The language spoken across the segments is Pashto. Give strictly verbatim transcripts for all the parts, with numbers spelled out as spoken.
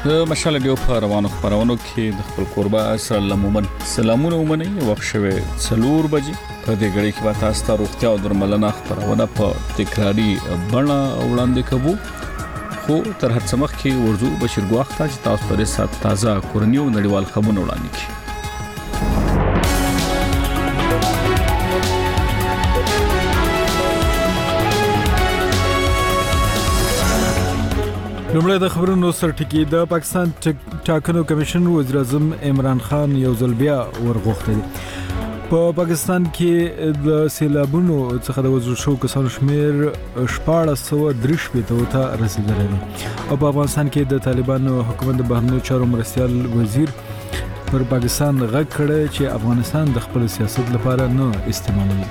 د مشال ډیو په روانو خبرونو کې د خپل قربا سره عموماً سلامونه ومني وخت شوه څلور بجې په دې غړي کې به تاسو ته روغتیا او درملنه خبرونه په تکراری بڼه وړاندې کوو خو تر هر څه مخکې ورزو بشیر ګواخ ته چې تاسو په سات تازه کورنیو نړیوال خبرونه وړاندې کړي. لومړی د خبرونو سرټکی د پاکستان ټاکنو کمیشن وزیر اعظم عمران خان یو ځل بیا ورغوښتل. په پاکستان کې د سیلابونو څخه د وژل شو کسانو شمیر شپاړس سوه درې شپېته ته رسیدلی دی او په افغانستان کې د طالبانو حکومت د بهرنیو چارو مرستیال وزیر پر پاکستان غږ کړی چې افغانستان د خپل سیاست لپاره نه استعمالوي.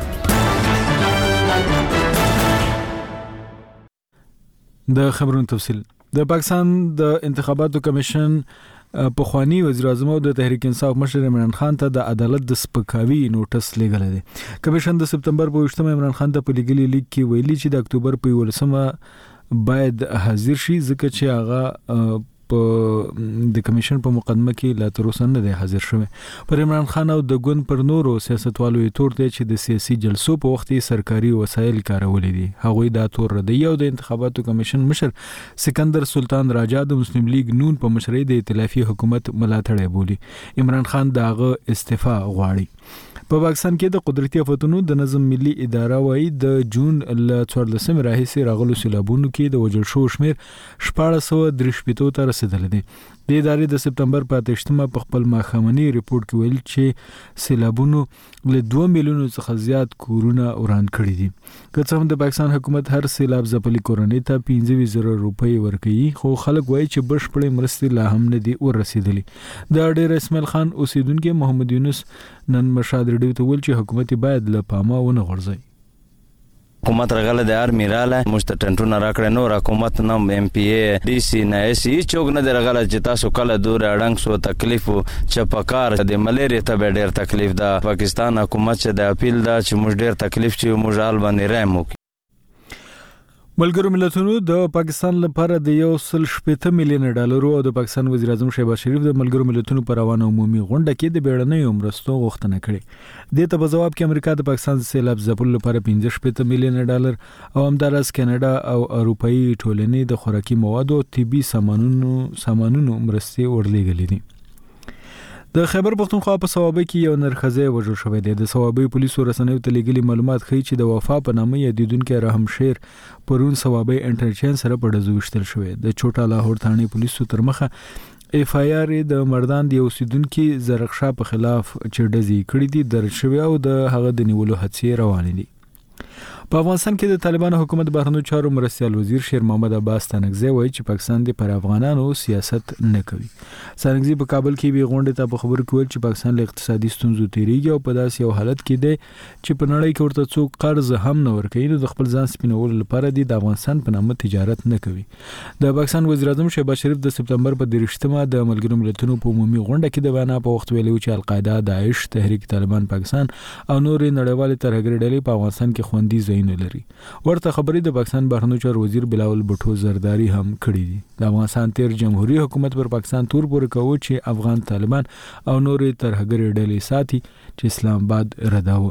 د خبرونو تفصیل. د پاکستان د انتخاباتو کمیشن پخوانی وزیر اعظم او د تحریک انصاف مشر عمران خان ته د عدالت د سپکاوي نوټس لیږلی دی. کمیشن د سپتمبر په ویشتمه عمران خان ته په لیږلي لیک کې ویلي چې د اکتوبر په یولسمه باید حاضر شي ځکه چې هغه په د کمیشن په مقدمه کې لا تر اوسه نه دی حاضر شوی. پر عمران خان او د ګوند پر نورو سیاستوالو یې تور دی چې د سیاسي جلسو په وخت کې سرکاري وسایل کارولي دي. هغوی دا تور ردی او د انتخاباتو کمیشن مشر سکندر سلطان راجا د مسلم لیگ نون په مشرۍ د ائتلافي حکومت ملاتړی بولي. عمران خان داغه استعفا غواړي. په پاکستان کې د قدرتي آفتونو د نظم ملي اداره وايي د جون ل څوارلسمې راهیسې راغلو سیلابونو کې د وژل شو شمیر شپاړس سوه درې شپېته ته رسیدلی دی. د ادارې د سپتمبر په اتهشتمه په خپل ماښامني ریپورت کې ویل چې سیلابونو له دوه میلیونو څخه زیات کورونه وران کړي دي. که څه هم د پاکستان حکومت هر سیلاب ځپلي کورنۍ ته پنځه ویشت زره روپۍ ورکوي خو خلک وایي چې بشپړې مرستې لا هم نه دي ورسېدلي. د ډېر اسماعیل خان اوسیدونکي محمد یونس نن مشهد ریډیو ته ویل چې حکومت باید له پامه ونه غورځوي. حکومت راغله د ارمی رااله مشت ټنټونه راکړه نو حکومت نام ایم پی ای ډي سي نه سی چوک نه درغله چې تاسو کله دور اډنګ سو تکلیف چپکار د ملیریا ته ډېر تکلیف ده. پاکستان حکومت چې د اپیل دا چې موږ ډېر تکلیف چې موږ حال باندې رایم. ملګرو ملتونو د پاکستان لپاره د یو سل شپېته میلیونه ډالرو او د پاکستان وزیر اعظم شهباز شریف د ملګرو ملتونو پر روانه عمومي غونډه کې د بیړنیو مرستو غوښتنه کړې. دې ته په جواب کې امریکا د پاکستان سیلاب ځپلو لپاره پنځه شپېته میلیونه ډالر او همداراز کاناډا او اروپایي ټولنې د خوراکي موادو او طبي سامانونو سامانونو مرستې ورلېږلې دي. د خیبر پختونخوا په صوابۍ کې یو نرښځی وژل شوی دی. د صوابۍ پولیسو رسنیو ته لیږلي معلومات ښیي چې د وفا په نامه یادېدونکی رحم شیر پرون صوابۍ انټرچینج سره په ډزو ویشتل شوی. د چوټا لاهور تھانې پولیسو تر مخه اف آی آر د مردان د اوسیدونکي زرغشا په خلاف چې ډزې کړې دي درج شوی او د هغه د نیولو هڅې روانې دي. په افغانستان کې د طالبانو حکومت بهرنیو چارو مرستیال وزیر شیر محمد عباس تنگزی وایي چې پاکستان د پر افغانانو سیاست نه کوي. تنگزی په کابل کې به غونډه ته په خبرو کې ویل چې پاکستان له اقتصادي ستونزو تیریږي او په داسې یو حالت کې دی چې په نړۍ کې ورته څوک قرض هم نه ورکوي نو د خپل ځان سپینولو لپاره د افغانستان په نامه تجارت نه کوي. د پاکستان وزیر اعظم شهباز شریف د سپتمبر په دېرشتمه د ملګرو ملتونو په عمومي غونډه کې د وینا په وخت ویلي چې القاعده، داعش، تحریک طالبان پاکستان او نور نړیوال ترهګر ډلې په افغانستان کې خوندي ځایونه لري. ورته خبرې د پاکستان بهرنیو چارو وزیر بلاول بټو زرداری هم کړې دي. د افغانستان تیر جمهوریت حکومت پر پاکستان تور پورې کوي چې افغان طالبان او نورې ترهګر ډلې ساتي چې اسلام آباد رداوه.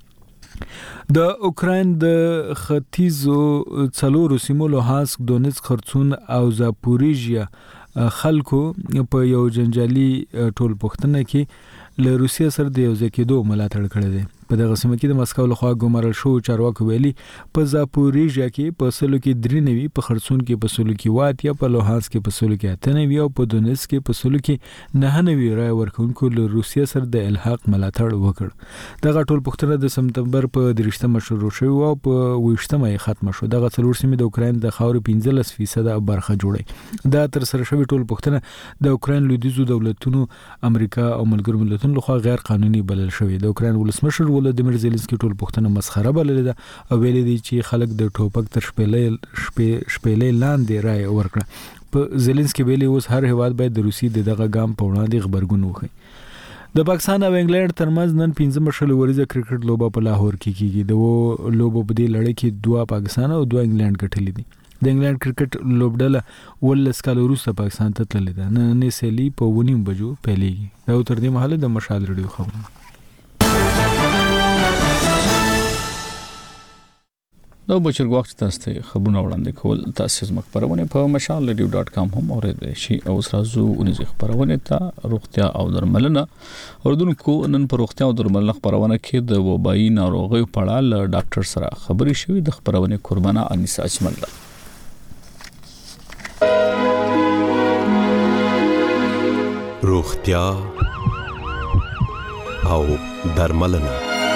د اوکراین د ختیځو څلورو سیمو لوهانسک، دونیتسک، خرسون او زاپوریژیا خلکو په یو جنجالي ټولپوښتنه کې له روسیې سره د یو ځای کېدو ملاتړ کړی دی. په دغه سیمه کې د مسکو لخوا ګمارل شو چارواکو ویلي په زاپوریژیا کې په سلو کې درې نوي، په خرسون کې په سلو کې واتیا، په لوهانسک کې په سلو کې اته نوي او په دونیتسک کې په سلو کې نه نوي رای ورکوونکو له روسیې سره د الحاق ملاتړ وکړ. دغه ټولپوښتنه د سپتمبر په دېرشتمه شروع شوه او په ویشتمه یې ختمه شوه. دغه څلور سیمې د اوکراین د خاورې پنځلس فیصده برخه جوړي. دا تر سره شوې ټولپوښتنه د اوکراین لویدیځو دولتونو، امریکا او ملګرو ملتونو لخوا غیر قانوني بلل شوې. د اوکراین ولسمشر ولادیمیر زيلنسکي ټول پښتنه مسخره بللې ده او ویلي دي چې خلک د ټوپک تر شپېلې شپېلې لاندې رای ورکړه. په زيلنسکي ویلي اوس هر هیواد باید د روسي دغه ګام په وړاندې خبرګون وکړي. د پاکستان او انګلند ترمنځ نن پنځمه شل ورځې کرکټ لوبه په لاهور کې کیږي. د لوبو په دې لړۍ کې دوه پاکستان او دوه انګلند ګټلې دي. د انګلند کرکټ لوبډله ولس کال وروسته پاکستان ته تللې ده. نن سیلی په ونیم بجو پیلېږي. دا تر دې مهاله د مشال رادیو خبرونه. دا بچر وخت تاسو ته خبرونه وړاندې کول. تاسو زموږ خبرونه په مشال رادیو ډاټ کام هم اورئ شي او سرازو ونیز خبرونه ته روغتیا او درملنه اوردونکو. نن په روغتیا او درملنه خبرونه کې د وبایي ناروغیو په اړه له ډاکټر سره خبرې شوې. د خبرونه قربانه انیسا اجمل ده. روغتیا او درملنه.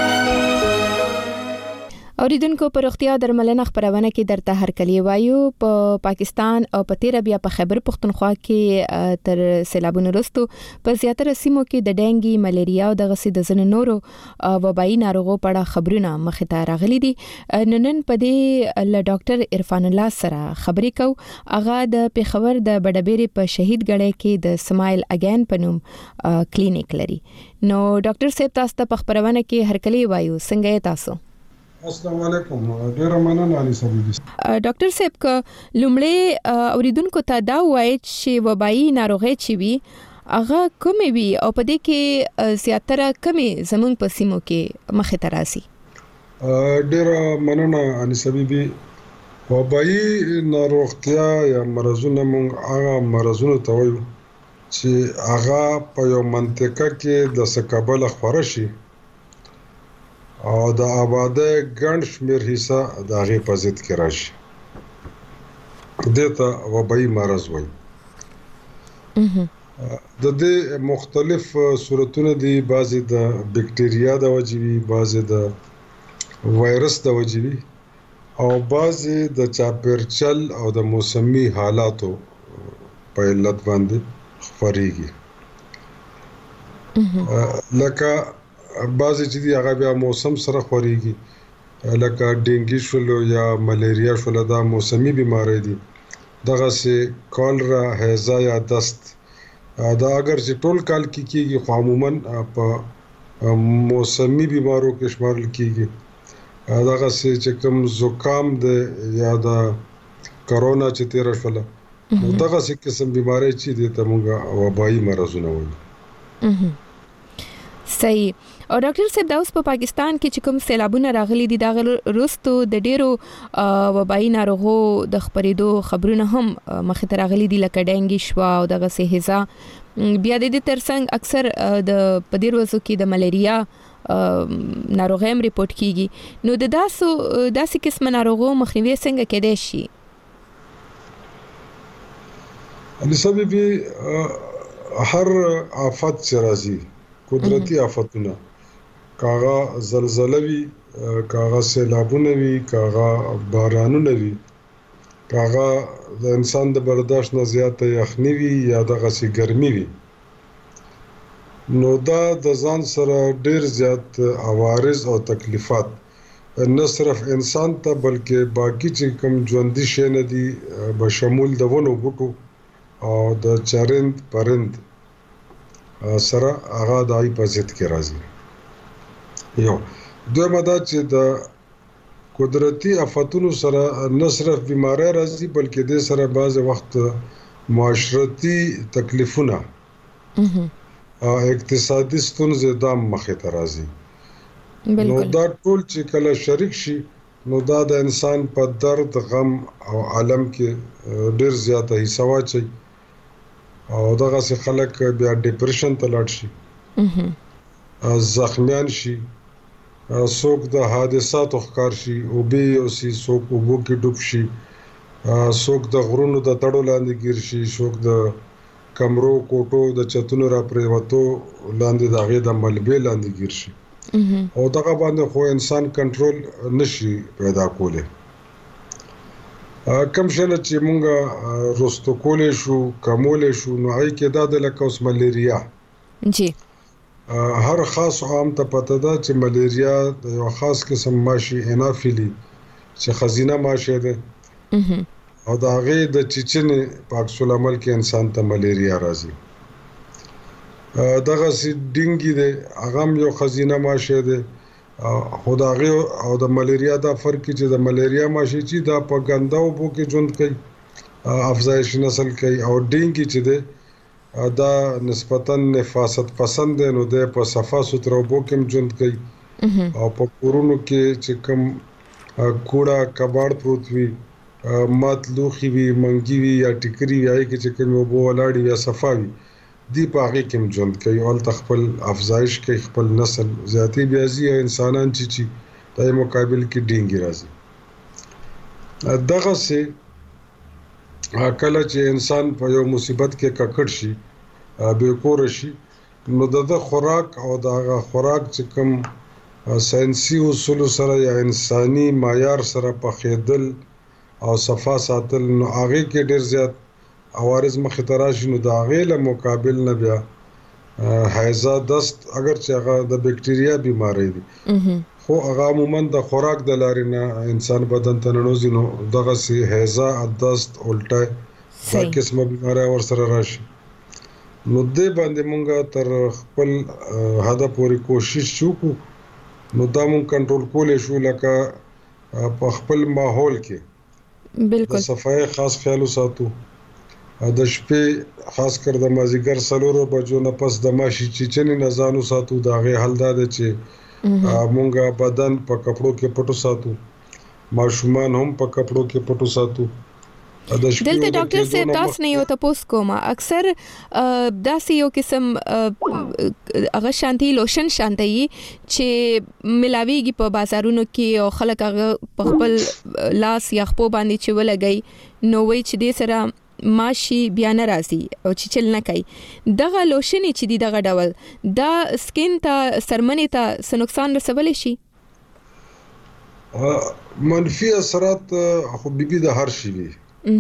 اوریدونکو په روغتیا درملنه خبرونه کې درته هرکلی وایو. په پا پاکستان او په تیر بیا په خیبر پختونخوا کې تر سیلابونو وروسته په زیاتره سیمو کې د ډینګي، ملیریا او د غسې د ځینو نورو وبایي ناروغو په اړه خبرونه مخې ته راغلي دي. نن په دې له ډاکټر عرفان الله سره خبرې کوو. هغه د پیښور د بډبېرې په شهید ګړی کې د سمایل اگین په نوم کلینیک لري. نو ډاکټر صاحب تاسو ته په خبرونه کې هرکلی وایو. څنګه تاسو؟ السلام علیکم. ډیر مننه علي صاحب. ډاکټر صاحب ک لومړی اوریدونکو ته دا وایي چې وبایي ناروغي چې وي هغه کومې وي او په دې کې زیاتره کومې زمونږ په سیمو کې مخې ته راځي؟ ډیر مننه علي صاحب. وبایي ناروغتیا یا مرزونه موږ هغه مرزونه ته وایو چې هغه په یو منطقه کې د سکابل خبره شي او د آباده ګڼ شمیر حصہ د هغې په ضد کې راشي. دې ته وبایي مرض وایي. د دې مختلف صورتونه دي. بعضې د بکټریا د وجې وي، بعضې د وایرس د وجې وي او بعضې د چاپېرچل او د موسمي حالاتو په علت باندې خپرېږي. لکه بعضې چې دي هغه بیا موسم سره خوريږي، لکه ډینګي شولو یا ملیریا شولو، دا موسمي بیماری دي. دغسې کالرا، هیزا یا دست دا اگر چې ټول کال کې کېږي خو عموما په موسمي بیمارو کې شمارل کېږي. دغسې چې کوم زکام دی یا د کرونا چې تېره شوله، نو دغسې قسم بیماری چې دی ته موږ وبایي مرضونه وایو. صحیح. او ډاکټر صاحب دا اوس په پاکستان کې چې کوم سیلابونه راغلي دي دا وروسته د ډیرو وبایي ناروغو د خپرېدو خبرونه هم مخې ته راغلي دي، لکه ډینګي شوا او دغسې هیزا. بیا د دې ترڅنګ اکثر د په دې ورځو کې د ملیریا ناروغي هم ریپورټ کیږي. نو د داسو داسې قسم ناروغو مخنیوي څنګه کېدای شي؟ علي صاحب هر آفت چې راځي، قدرتی آفتونه، کاغه زلزلہ وی، کاغه سیلابونه وی، کاغه بارانونه وی، کاغه د انسان د برداشت نه زیاته یخنی وی یا دغه سي ګرمي وی، نو دا د ځان سره ډیر زیات عوارض او تکلیفات نه صرف انسان ته بلکې باقی چې کوم ژوندۍ شي نه دي بشمول د ونو بوټو او د چرند پرند سره هغه دای په ضد کې راځي. یو دویمه دا چې د قدرتی آفتونو سره نه صرف بیماری راځي بلکې د سره بعض وخت معاشرتي تکلیفونه او اقتصادي ستونزې دام مخې ته راځي. نو دا ټول چې کله شریک شي نو دا د انسان په درد، غم او عالم کې ډیر زیاته حصہ واچي او دغه سي خلک بیا ډیپریشن ته لاړ شي، زخمیان شي، څوک د حادثاتو ښکار شي، او به او سي څوک وبو کې ډوب شي، څوک د غرونو د تړو لاندې ګیر شي، څوک د کمرو کوټو د چتونو را پریوتو لاندې د هغې د ملبې لاندې ګیر شي او دغه باندې خو انسان کنټرول نشي پیدا کولی. کم شنه چې مونږه رستو کولی شو کمولی شو نو هغې کې دا د لکه اوس ملیریا جی هر خاص عام ته پته ده چې ملیریا د یو خاص قسم ماشي انافیلی چې خزینه ماشي ده او د هغې د چیچنې په عکس العمل کې انسان ته ملیریا راځي. دغسې ډینګي دی، هغه هم یو خزینه ماشي دی، خداغه او د ملیریا دا فرق چې د ملیریا ماشي چې دا په ګنده اوبو کې ژوند کوي افزایش نسل کوي او ډینګي چې ده دا نسبتا نفاست پسند دی نو د په صفا ستر اوبو کې ژوند کوي او په کورونو کې چې کوم کوړه کباړ پروت وي مات لوخي وي منګي وي یا ټیکري وي هغه کې چې کوم اوبو ولاړ یا صفا وي دی په هغه کې ژوند کوي او تخپل افزایش کوي خپل نسل ذاتی بیازي انسانان چې چې د مقابل کې ډینګي راځي دغه سه کله چې انسان په یو مصیبت کې ککړ شي به کور شي نو د خوراک او د خوراک چې کوم ساينسي اصول سره یا انساني معیار سره په خېدل او صفا ساتل نو هغه کې ډیر زیات عوارض مخ تراشي نو دا غیله مقابل نه بیا هایزا دست اگر چې هغه د بکټیریا بیماری دي خو هغه عموما د خوراک د لارې نه انسان بدن ته ننوځي نو دغه سي هایزا دست الټه دا قسمه بیماری ور سره راشي نو دې باندې مونږه تر خپل هدف پورې کوشش وکړو نو دا مونږ کنټرول کولای شو لکه په خپل ماحول کې بالکل د صفای خاص خیال وساتو د شپې خاص کر د مازیګر سلورو بجو نه پس د ماشي چچنې نه ځانو ساتو دا غي حل ده چې مونږه بدن په کپړو کې پټو ساتو ماشومان هم په کپړو کې پټو ساتو دلته ډاکټر صاحب تاسو نه یو تاسو کومه اکثر داسې یو قسم هغه شانتي لوشن شانتي چې ملاويږي په بازارونو کې او خلک هغه په خپل لاس یا خپل باندې چې ولګي نو وای چې دې سره ماشي بیا نه راځي او چې چل نه کوي دغه لوشن چې دی دغه ډول دا سکین ته سرمنې ته څه نقصان رسولی شي منفي اثرات خو بيبي د هر شي وي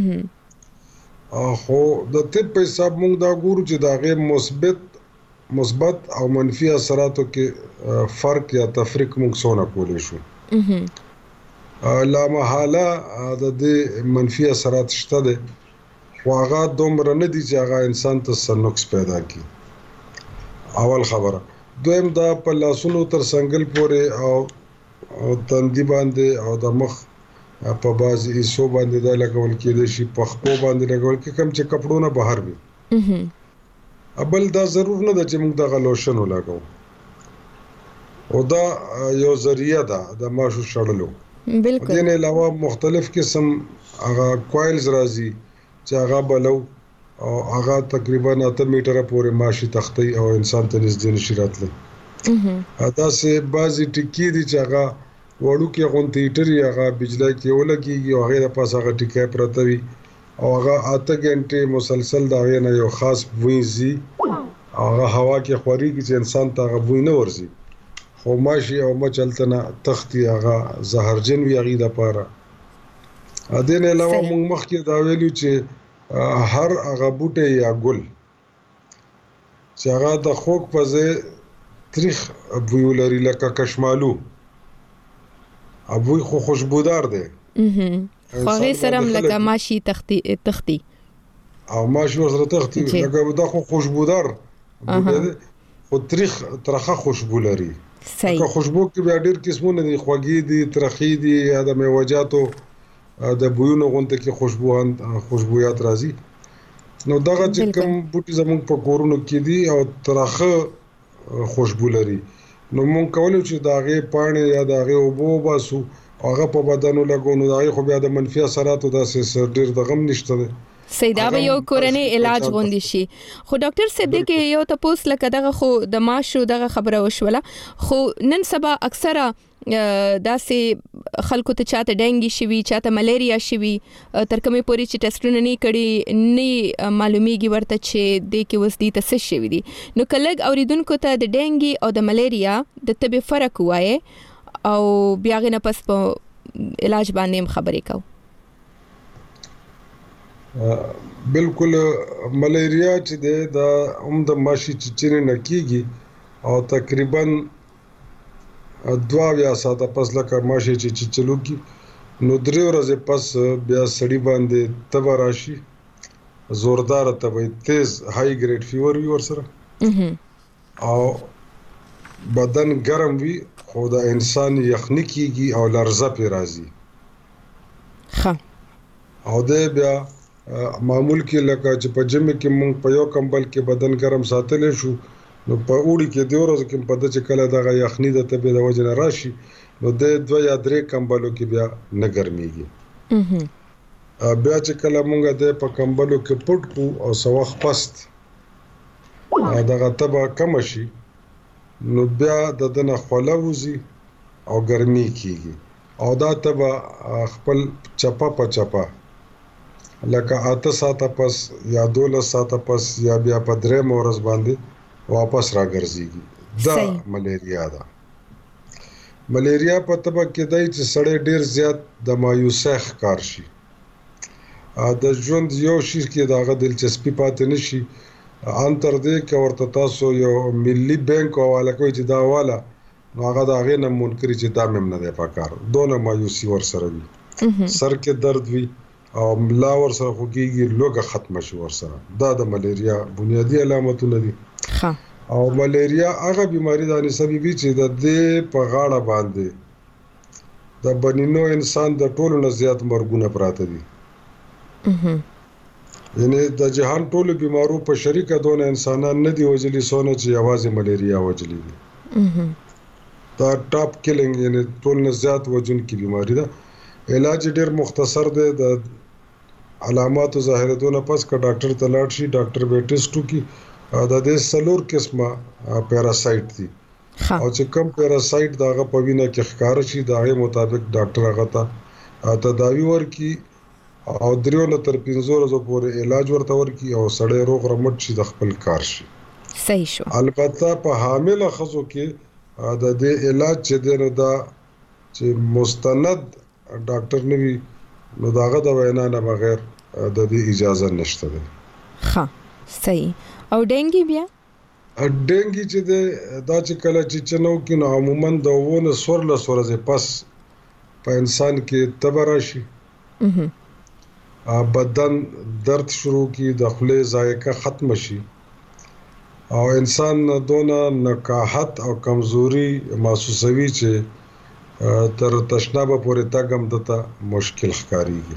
خو د طب په حساب موږ دا ګورو چې دا غیر مثبت مثبت او منفي اثراتو کې فرق یا تفریق موږ څونه کولای شو لا محاله د دې منفي اثرات شته دي خو هغه دومره نه دي چې هغه انسان ته سنوکس پیدا کړي اول خبره دویم دا په لاسونو تر څنګل پورې او تندي باندې او د مخ په بازي ایسو باندې دا لګول کېږي شي په خپو باندې لګول کې کم چې کپړونه بهر وي ابل دا ضرور نه ده چې موږ د لوشن ولګو او دا یو ذریعہ ده د ماشو شړلو بالکل دین علاوه مختلف قسم هغه کوایلز راځي چې هغه بلو او هغه تقریبا اته میټره پورې ماشي تختی او انسان ته نږدې نشي راتلی دا سه بازي ټکی دي چې هغه وړو کې غونټي ټری هغه بجلی کې ولګي او هغه د پاسه هغه ټکی پرته وي او هغه اته غنټه مسلسل دا نه یو خاص وینځي هغه هوا کې خوريږي چې انسان ته هغه وینه ورزي خو ماشي او مچلتنه تختی هغه زهرجن وي هغه د پاره ا دې نه علاوه موږ مخکې دا ویلو چې هر هغه بوټي یا ګل چې هغه د خوک په ځای تاریخ بوی لري لکه کشمالو ابوی خو خوشبودار دی خو هغه سره لکه ماشي تختی تختی او ماشي سره تختی لکه دا خو خوشبودار خو تاریخ ترخه خوشبو لري صحیح خوشبو کې بیا ډېر قسمونه دي خوږی دي ترخی دي یا د میوجاتو د بویونو غونډه کې خوشبوان خوشبويات راځي نو دغه چې کوم بوټي زموږ په کورونو کې دي او ترخه خوشبو لري نو مونږ کولای چې داغه پانی یا داغه اوبو باسو هغه په بدن لګو نو داغه خو بیا د منفي اثراتو داسې ډېر د غم نشته سیدا به یو کورنۍ علاج غوندي شي خو ډاکټر صاحب دې کې یو تاسو لکه دغه خو د ماشو دغه خبره وشوله خو نن سبا اکثره داسې خلکو ته چاته ډنګي شوي چاته ملیریا شوي تر کومه پوري چې ټیسټونه نه کړي نه معلومیږي ورته چې د کې وسدي تاسو شوي دي نو کلهګ اوریدونکو ته د ډنګي او د ملیریا د طبي فرق وایي او بیا غنه پس په علاج باندې خبرې کوو بالکل ملیریا چې د هم د ماشي چچنې نکیږي او تقریبا دوا بیا ساته پس لکه ماشي چې چلو کی نو درې ورځې پس بیا سړی باندې تبه راشي زوردار تبه تیز های ګریډ فیور وي ورسره او بدن ګرم وي خو د انسان یخني کیږي او لرزه پې راځي. ښه. او د بیا معمول کې لکه چې په جمع کې مونږ په یو کمبل کې بدن ګرم ساتلی شو نو په اوړي کې د ورځو کې په د چې کله دغه یخني د تبې د وجه نه راشي نو د دوه یا درې کمبلو کې بیا نه ګرمېږي. بیا چې کله مونږ د په کمبلو کې پټ کو او څه وخت پست دغه تبه کمه شي نو بیا د دنه خوله وځي او ګرمي کیږي او دا تبه خپل چپا په چپا لکه اته ساعته پس یا دولس ساعته پس یا بیا په درې مورز باندې واپس راګرځيږي. دا ملیریا ده. ملیریا په تبه کې دی چې سړی ډیر زیات د مایوسۍ ښکار شي. د ژوند یو شي کې دغه دلچسپي پاتې نشي ان تر دې کې ورته تاسو یو ملي بانک حواله کوي چې دا حواله نو هغه د هغې نه منکري چې دا مې نه دی پکار. دونه مایوسي ورسره وي. سر کې درد وي او ملا ورسره خوږېږي لوږه ختمه شي ورسره. دا د ملیریا بنیادي علامتونه دي. او ملیریا هغه بیماری ده نسبي وي چې د دې په غاړه باندې د بنینو انسان د ټولو نه زیات مرګونه پراته دي. یعنی د جهان ټولو بیمارو په شریکه دونه انسانان نه دي وجلي څونه چې یوازې ملیریا وجلي دي. دا ټاپ کیلینګ یعنی ټول نه زیات وجونکي بیماری ده. علاج ډیر مختصر دی. د علاماتو ظاهرېدو نه پس که ډاکټر ته لاړ شي ډاکټر به ټیسټ وکړي. د دې څلور قسمه پیراسایت دي او چې کوم پیراسایت د هغه په وینه کې ښکاره شي د هغې مطابق ډاکټر هغه ته تداوي ورکړي او دریو نه تر پنځو ورځو پورې علاج ورته ورکړي او سړی روغ رمټ شي د خپل کار شي. صحیح شو. البته په حامله ښځو کې د دې علاج چې دی نو دا چې مستند ډاکټر نه وي نو د هغه د وینا نه بغیر د دې اجازه نشته ده. ښه صحیح. او ډینګي بیا ډینګي چې دا چې کله چې چنو کې نو عموما د وونه سورله سورځه پس په انسان کې تبه راشي. بدن درد شروع کی د خولې ذایقه ختم شي او انسان دونه نکاحت او کمزوري محسوسوي چې تر تشنابه پورې تاګم دته مشکل ښکاریږي.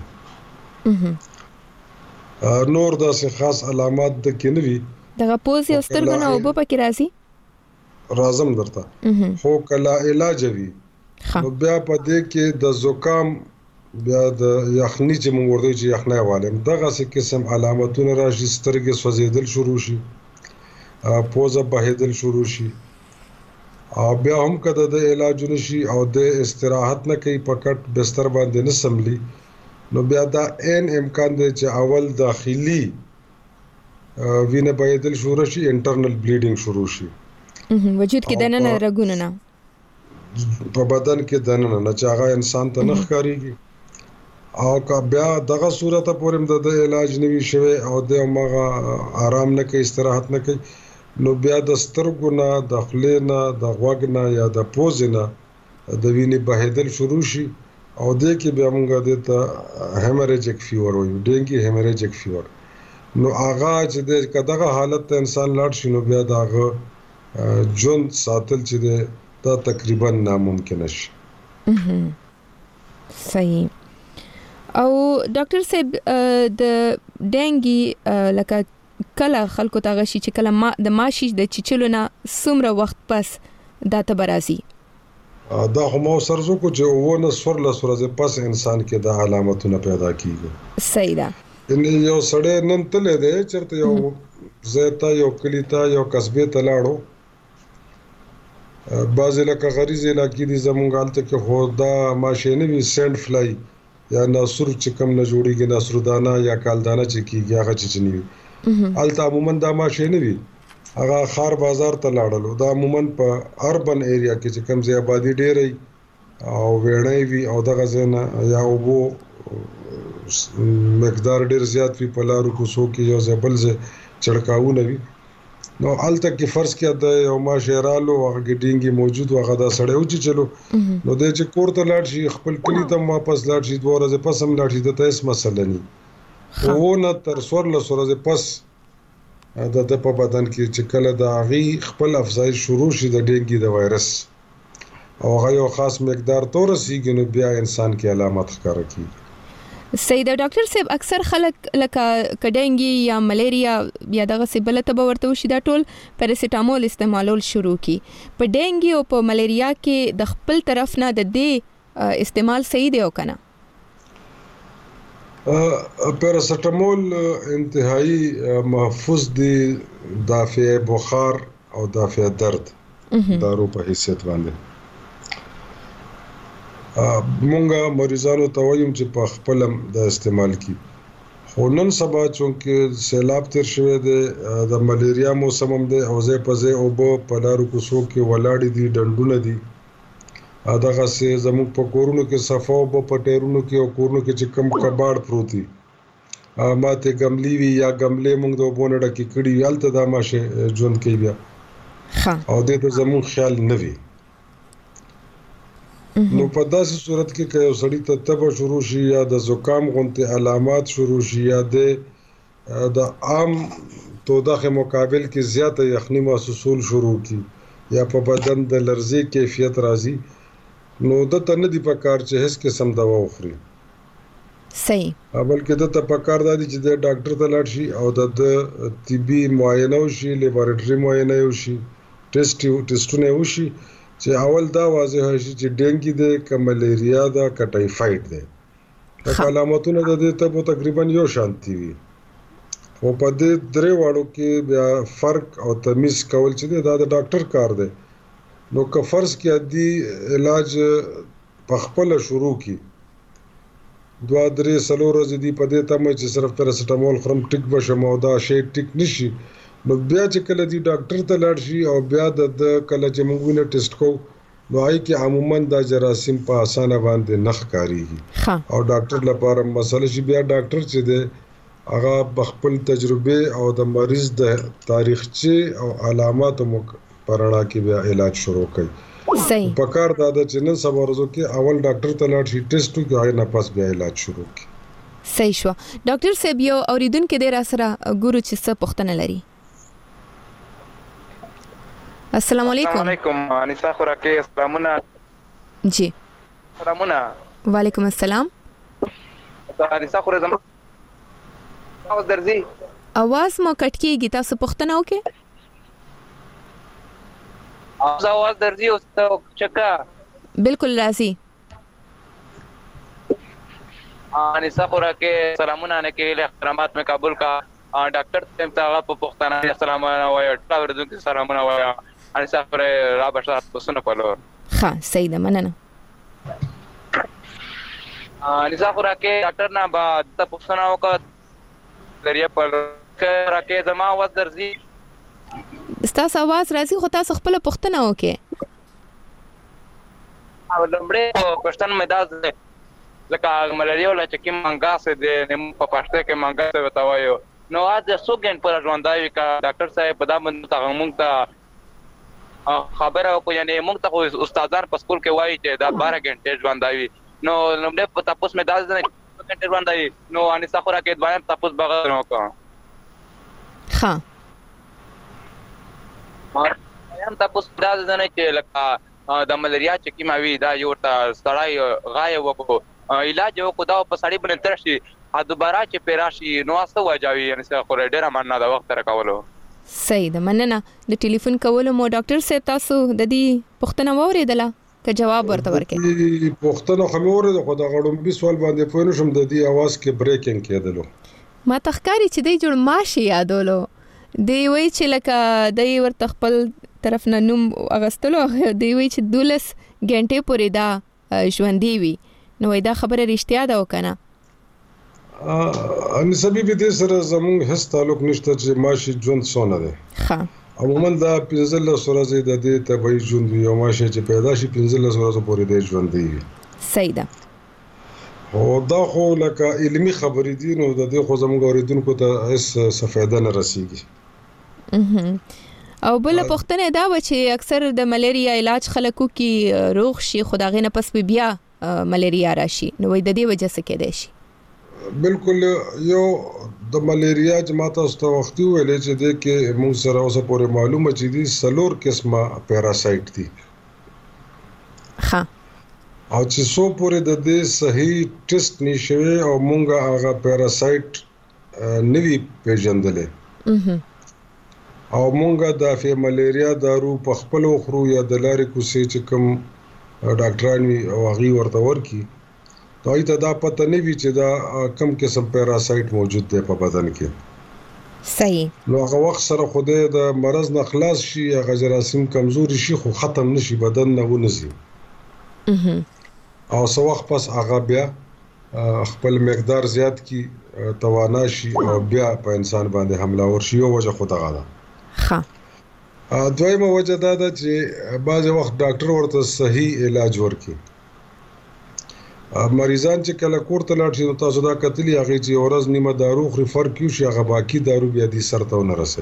نور داسې خاص علامات د کې نه وي. دغه پوز یو سترګو نه اوبه پکې راځي راځم درته خو کله علاج وي نو بیا په دې کې د زکام بیا د یخني چې موږ ورته چې یخنۍ والم دغه څه قسم علامتونه راشي. سترګې سوځېدل شروع شي پوزه بهېدل شروع شي او بیا هم کده د علاج نشي او د استراحت نه کوي په کټ بستر باندې نه سملي نو بیا دا ان امکان دی چې اول داخلي وینه بهېدل شروع شي انټرنل بلیډینګ شروع شي وجود کې دننه رګونه نه په بدن کې دننه نه چې هغه انسان ته نه ښکاریږي او که بیا دغه صورت پورې د علاج نوي شوی او د هغه آرام نه کوي استراحت نه کوي نو بیا د سترګو نه د خولې نه د غوږ نه یا د پوزې نه د وینې بهېدل شروع شي او دې کې بیا موږ دې ته هیمریجیک فیور وایو. ډینګي هیمریجیک فیور نو هغه چې دغه حالت ته انسان لاړ شي نو بیا دغه ژوند ساتل چې دا تقریبا ناممکن شي. صحیح. او ډاکټر صاحب د ډینګي لکه کله خلکو ته غشي چې کله ما د ماشي د چچلو نه څومره وخت پس دا ته برازي دا هم سرزو کو چې ونه سورله سورځه پس انسان کې د علامتونه پیدا کیږي. صحیح ده. ان یو سړی نن تلې ده چرته یو زیتا یو کلیتا یو قصبه تلاړو بعض لکه غریزه لکه دي زمونږالته کې هو دا ماشینه وی سند فلای یا ناسور چې کم نه جوړیږي ناسور دانا یا کالدانا چې کیږي هغه چې چني الته عموما دا ماشینه وی هغه خار بازار ته لاړلو دا عموما په اربن ایریا کې چې کم ځای آبادی ډېرې او وړې وی او دغه ځنه یا وګو مقدار ډېر زیات وی په لارو کوڅو کې یو ځبل ځای چړکاونه وی نو الته کې فرض کې د یو ماشیرالو هغه ډینګي موجود هغه دا سړی او چې چلو نو د چې کور ته لاړ شي خپل کلی ته واپس لاړ شي دوه ورځې پس هم لاړ شي د تاسو مسله نه وو نه تر څور له ورځې پس د د په بدن کې چې کله د اغي خپل افزایش شروع شي د ډینګي د وایرس او هغه یو خاص مقدار تورسیږي نو بیا انسان کې علامات ښکاره کیږي. سیده ډاکټر صاحب اکثر خلک لکه کډنګي یا ملیریا یا دغه سیبله ته ورته وشي دا ټول پیراسټامول استعمالول شروع کی. په ډنګي او په ملیریا کې د خپل طرف نه د دې استعمال صحیح دی او کنه؟ پیراسټامول انتهایی محفوظ دی دافع بخار او دافع درد دارو په حیثیت باندې. مونږه مریضانو ته وایم چې په خپل د استعمال کی خو نن سبا چونکه سیلاب تر شوه دی د ملیریا موسم هم دی او زه په زه او په لارو کوڅو کې ولاړې دي ډنډونه دي دغه سه زموږ په کورونو کې صفو په ټیرونو کې او کورونو کې چې کم کباړ پروتي ماته غملی وی یا غملې مونږ د وبونه ډکی کړي یالته د ماشه ژوند کوي بیا او دې ته زموږ خیال نه وي. نو په داسې صورت کې که یو سړی ته تبه شروع شي یا د زکام غونته علامات شروع شي یا د د عام تودخه مقابل کې زیاته یخني محسوسول شروع کی یا په بدن د لرزي کیفیت راځي نو د ته نه دی په کار چې هیڅ قسم دوا وخوري. صحیح. بلکې د ته په کار دی چې د ډاکټر ته لاړ شي او د طبي معاینه وشي لیبارټري معاینه وشي ټیسټ ټیسټونه وشي چې اول دا واضح شي چې ډینګي د کملیریا دا کټایفاید دی. په علامتونو د دې ته تقریبا یو شانتي وي خو په دې درې واړو کې بیا فرق او تمیز کول چې دا د ډاکټر کار دی. نو که فرض کې عادي علاج په خپل شروع کی دوا درې سلو ورځې دی په دې ته چې صرف پیراسټامول خرم ټیک بشم او دا شی ټیک نشي نو بیا چې کله دی ډاکټر ته لاړ شي او بیا د کله چې موږ نه ټیسټ کوو نو آی کې عموما د جراثیم په اسانه باندې نخ کاریږي او ډاکټر لپاره مسله شي بیا ډاکټر چې دی هغه بخپل تجربه او د مریض د تاریخچه او علاماتو پرانا کې بیا علاج شروع کوي. صحیح. په کار دا د چې نن سبا ورځو کې اول ډاکټر ته لاړ شي ټیسټ کوي هغه نه پس بیا علاج شروع کوي. صحیح شو. ډاکټر صاحب یو اوریدونکو د را سره ګورو چې څه پوښتنه لري. السلام علیکم. السلام علیکم انیسا خوراکي سلامونه. جی سلامونه. وعلیکم السلام. انیسا خوراکي زما اواز درځي؟ اواز مو کټ کیږي تاسو پوښتنه وکړئ. اواز درځي او څه چکا بالکل راځي. انیسا خوراکي سلامونه نه کې احترامات میں قبول کا ډاکټر ته امتحان په پښتنه السلام علیکم ټاور دونکو سلامونه وایا انیسا پر را بشات پسونه پلو. ها صحیح ده مننه. انیسا خوراکي ډاکټر نه با د پښتنه وکړه ذریعہ پر راکې زما आवाज درځي؟ ستاسو आवाज راځي خو تاسو خپل پښتنه وکړئ. او لمړی پښتن مداز لکه ملاریا ولا چې کوم منګا سه د نیم په پښته کې منګا څه وتاوایو نو اځ سوګن پر ژوندای کا ډاکټر صاحب په دامن ته موږ ته خبره کو یعنی موږ ته استادان په سکول کې وایي چې دا بارہ غنټه ژوندای نو لمړی په تاسو مې داز نه غنټه ژوندای نو انیسا خوراکي دویم تاسو بغیر نو کا ها هم تاسو داز نه چې لکه د ملاریا چې کیما وی دا یو ته سړای غایب وکړو علاج وکړو دا په سړی باندې ترشي ا دوباره چې پیراشي نو اسه وجاوي یعنی څه خو ډیره مننه دا وخت راکولو. صحیح ده مننه. د ټلیفون کولو مو ډاکټر صاحب تاسو د دې پښتنه ووریدله که جواب ورته ورکړي؟ پښتنه خو مې ورته خو دا غړم به سوال باندې پوه نشم د دې आवाज کې بریکینګ کېدلو ما تخکاری چې دی جوړ ماشي یادولو دی وای چې لکه دی ورته خپل طرف نه نوم اغستلو دی وای چې دولس غنټه پورې دا ژوندۍ وي نو دا خبره رښتیا ده وکنه؟ ان سبي به دې سره زموږ هیڅ تعلق نشته چې ماشي ژوند څونه ده. ها عموما دا پنځه لس ورځې د دې ته وایي ژوند یو ماشي چې پیدا شي پنځه لس ورځې پورې د ژوند دی. صحیح ده. او دا خو لکه علمي خبرې دي نو د دې خو زموږ اوریدونکو ته هیڅ سفایده نه رسیږي. او بل پښتنه دا و چې اکثر د ملیریا علاج خلکو کې روغ شي خدای نه پس بیا ملیریا راشي نو د دې وجه څه کېدای شي؟ بالکل یو د ملیریا جماعت واستو وختي ویلې چې د کې موږ سره اوسه پورې معلومه چې دي سلور قسمه پیراسایت دي ها او چې سو پورې د دې صحیح ټیسټ نشوي او موږ هغه پیراسایت نوی پیژندلې او موږ د فی ملیریا دارو په خپل خورو یا د لارې کوسي چې کوم ډاکټران وي او هغه ورته ورکی نو ایته دا پته نه وی چې دا کم قسم پیراسایت موجود دی په بدن کې صحیح نو هغه وخت سره خوده د مرض نه خلاص شي هغه جراثیم کمزوري شي خو ختم نشي بدن نه ونزي او څو وخت پس هغه بیا خپل مقدار زیات کی توانا شي او بیا په انسان باندې حمله ورشي او وجه خود غاله ها دویمه وجه دا ده چې بعض وخت ډاکټر ورته صحیح علاج ورکي مریضان چې کله کور ته لاړ شي نو تاسو دا کتلی هغه چې ورځ نیمه دارو خوري فرق کیو شي هغه باقی دارو بیا دي سرته نه رسي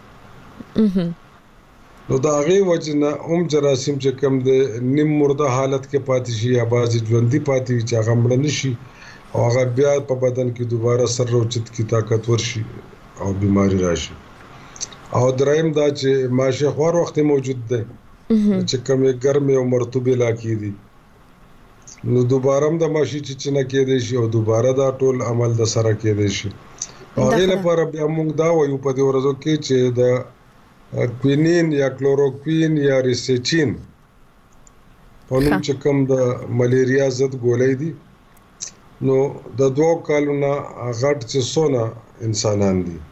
نو دا هغه وجنه اوم جراثیم چې کم د نیم مرده حالت کې پاتې شي یا بازي ژوندۍ پاتې چې هغه مړ نشي او هغه بیا په بدن کې دوباره سر روچت کی طاقت ورشي او بیماری راشي او دریم دا چې ماشه خور وخت موجود ده چې کومه ګرمه او مرطوبه علاقې دي نو دوباره هم د ماشي چې چنه کې دي شي او دوباره دا ټول عمل د سره کې دي شي هغه لپاره بیا موږ دا وایو په دې ورځو کې چې د کوینین یا کلوروکوین یا ریسیچین په نوم چې کوم د ملیریا ضد ګولۍ دي نو د دوه کالونو غټ چې سونه انسانان دي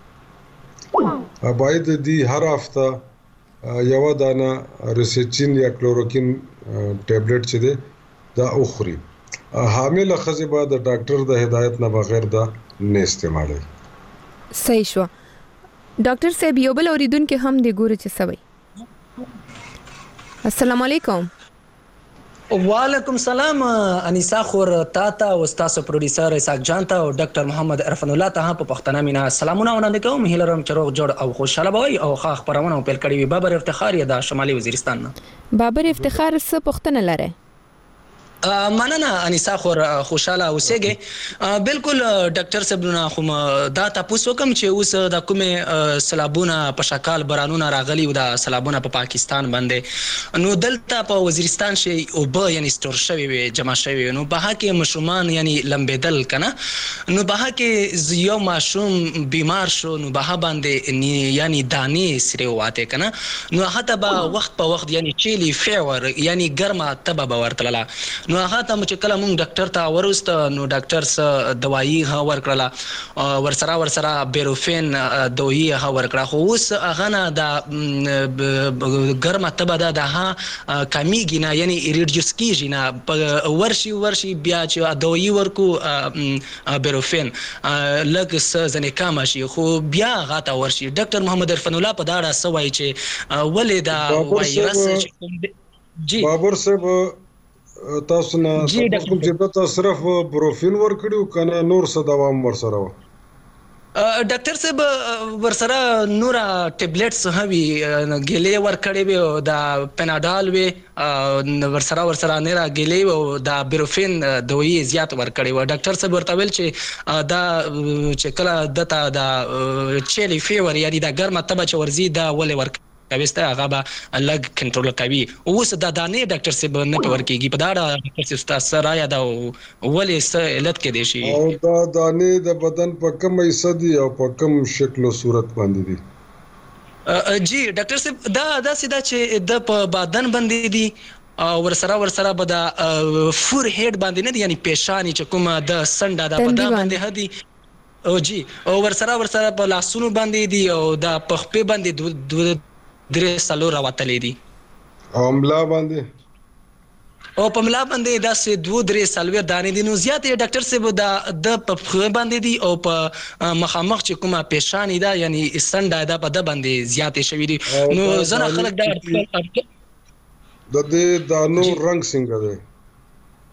باید دي هر هفته یو دانه ریسیچین یا کلوروکین ټابلیټ چې دی دا اخري حامل خزه به د ډاکټر د هدایت نه بغیر دا نه استعمالي صحیح شو ډاکټر صاحب یو بل اوریدونکو هم دی ګوره چې سوي السلام علیکم وعلیکم سلام انیسا خور تاتا او استاد پروډوسر اسحاق جان ته او ډاکټر محمد عرفان الله ته په پښتنه مینا سلامونه وړاندې کوم هیلرم چروغ جوړ او خوشاله بوي او خاص خبرونه په کړي وي بابر افتخار یا د شمالي وزیرستان نه بابر افتخار څه پښتنه لره مننه انیسا خور خوشاله اوسېږي بالکل ډاکټر صاحبونه خو دا تاسو کوم چې اوس د کومه سلابونه په شکل برانونه راغلي او د سلابونه په پاکستان باندې نو دلته په وزیرستان شي او به یعنی ستور شوی وي جمع شوی نو به کې مشرومان یعنی لمبېدل کنه نو به کې یو ماشوم بیمار شو نو به باندې یعنی دانی سره واته کنه نو هته به وخت په وخت یعنی چيلي فیور یعنی ګرمه تبه ورتلله نو هغه ته چې کله موږ ډاکټر ته ورست نو ډاکټر س دوايي ها ورکړه ورسره ورسره بیروفین دوايي ها ورکړه خو اوس هغه نه د ګرمه تبه ده ده کمیږي نه یعنی ریډیوس کیږي نه ورشي ورشي بیا چې دوايي ورکو بیروفین لکه ځنې کم شي خو بیا هغه ته ورشي ډاکټر محمد عرفان الله په داړه سوای چې ولې دا وایرس جی بابر صاحب تاسو نه تاسو چې تاسو صرف بروفین ورکړیو کنه نور څه دوام ورسره ډاکټر صاحب ورسره نور ټابلیټس هوي ګلې ورکړې وي دا پناډال وي ورسره ورسره نه را ګلې او دا بروفین دوی زیات ورکړې و ډاکټر صاحب ورته ویل چې دا چې کله دته دا چيلي فیور یعنی دا ګرمه تبه چې ورزي دا ولې ورک کويسته هغه به لګ کنټرول کوي اوس دا دانه ډاکټر صاحب نه پور کیږي په دا ډاکټر صاحب تاسو سره یا دا ولې څه علت کې دي شي او دا دانه د بدن په کوم حصہ دي او په کوم شکل او صورت باندې دي جی ډاکټر صاحب دا دا سیدا چې د په بدن باندې دي ورسره ورسره به دا فور هډ باندې نه دي یعنی پیشانی چې کوم د سنډا د بدن باندې هدي او جی او ورسره ورسره په لاسونو باندې دي او دا په خپې باندې درې سالو راوتلې دي املا باندې او په ملا باندې دا سه دوه درې سالوي دانې دي نو زیاتې ډاکټر صاحب دا د په خو باندې دي او په مخامخ چې کومه پیشانی دا یعنی سنډا دا په د باندې زیاتې شوی دي نو زنه خلک دا د دې دانو رنگ څنګه دی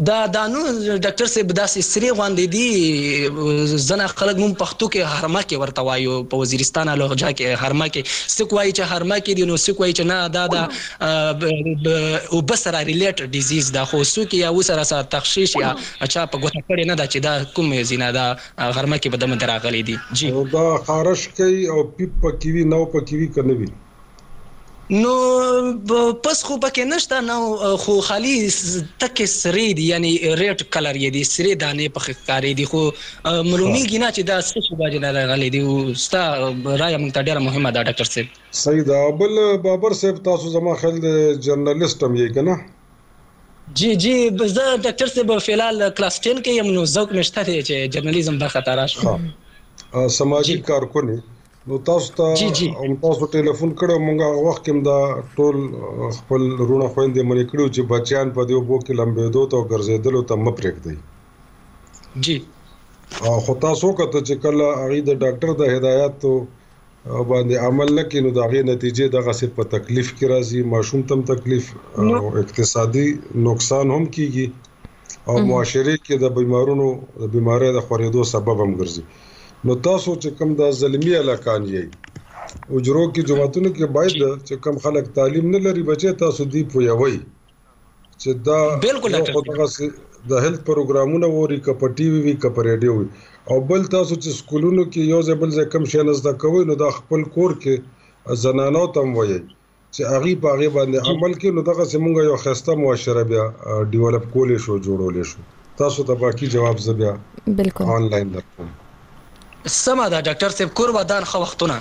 دا دانو ډاکټر صاحب داسې سری غوندې دي زنه خلک مون پښتو کې هرما کې ورته وایو په وزیرستان له جا کې هرما کې سکوای چې هرما کې دي نو سکوای چې نه دا دا او بسره ریلیټ ډیزیز دا خو سو کې یا وسره سره تخشیش یا اچھا په ګوته کړي نه دا چې دا کوم زینا دا هرما کې بدمه دراغلي دي جی دا خارش کوي او پیپ پکې وی نو پکې وی کنه وی نو پس خو پکې نشته نو خو خالی تک سری دي یعنی ریډ کلر یې دي سری دانې په ښکارې دي خو معلومیږي نه چې دا څه شی باندې نه راغلي دي او ستا رائے موږ ته ډیره مهمه ده ډاکټر صاحب صحیح ده بل بابر صاحب تاسو زما خیال جرنالست هم یې کنه جی جی زه ډاکټر صاحب فلحال کلاس ټین کې یم نو ذوق مشته دی چې جرنالیزم برخه ته راشم سماجی کارکونی نو تاسو ته هم تاسو ټلیفون کړو مونږه وخت کې دا ټول خپل رونه خويندې مې کړو چې بچیان په دې وبو کې لمبېدو ته ګرځېدل ته م پرېږدي جی خو تاسو کته چې کله اغه د ډاکټر د هدایت باندې عمل نکړي نو دا غي نتیجې دغه څه په تکلیف کې راځي ماشوم تم تکلیف او اقتصادي نقصان هم کیږي او معاشره کې د بیمارونو د بیماری د خورېدو سبب هم ګرځي نو تاسو چې کوم د ظلمي علاقان یې اجرو کې جماعتونو کې باید چې کوم خلک تعلیم نه لري بچي تاسو دی پویوي چې دا بالکل د هیلث پروګرامونه ووري کپټي وی کپ ریډیو او بل تاسو چې سکولونو کې یو ځبل ځکه کم شي نزد کوي نو د خپل کور کې زنانو تم وایي چې اغي په هغه باندې عمل کې نو دغه سیمونګه یو خسته معاشره بیا ډیولپ کولې شو جوړولې شو تاسو ته باقي جواب زبیا بالکل آنلاین درکوم سمه ده ډاکټر صاحب کور ودان خو وختونه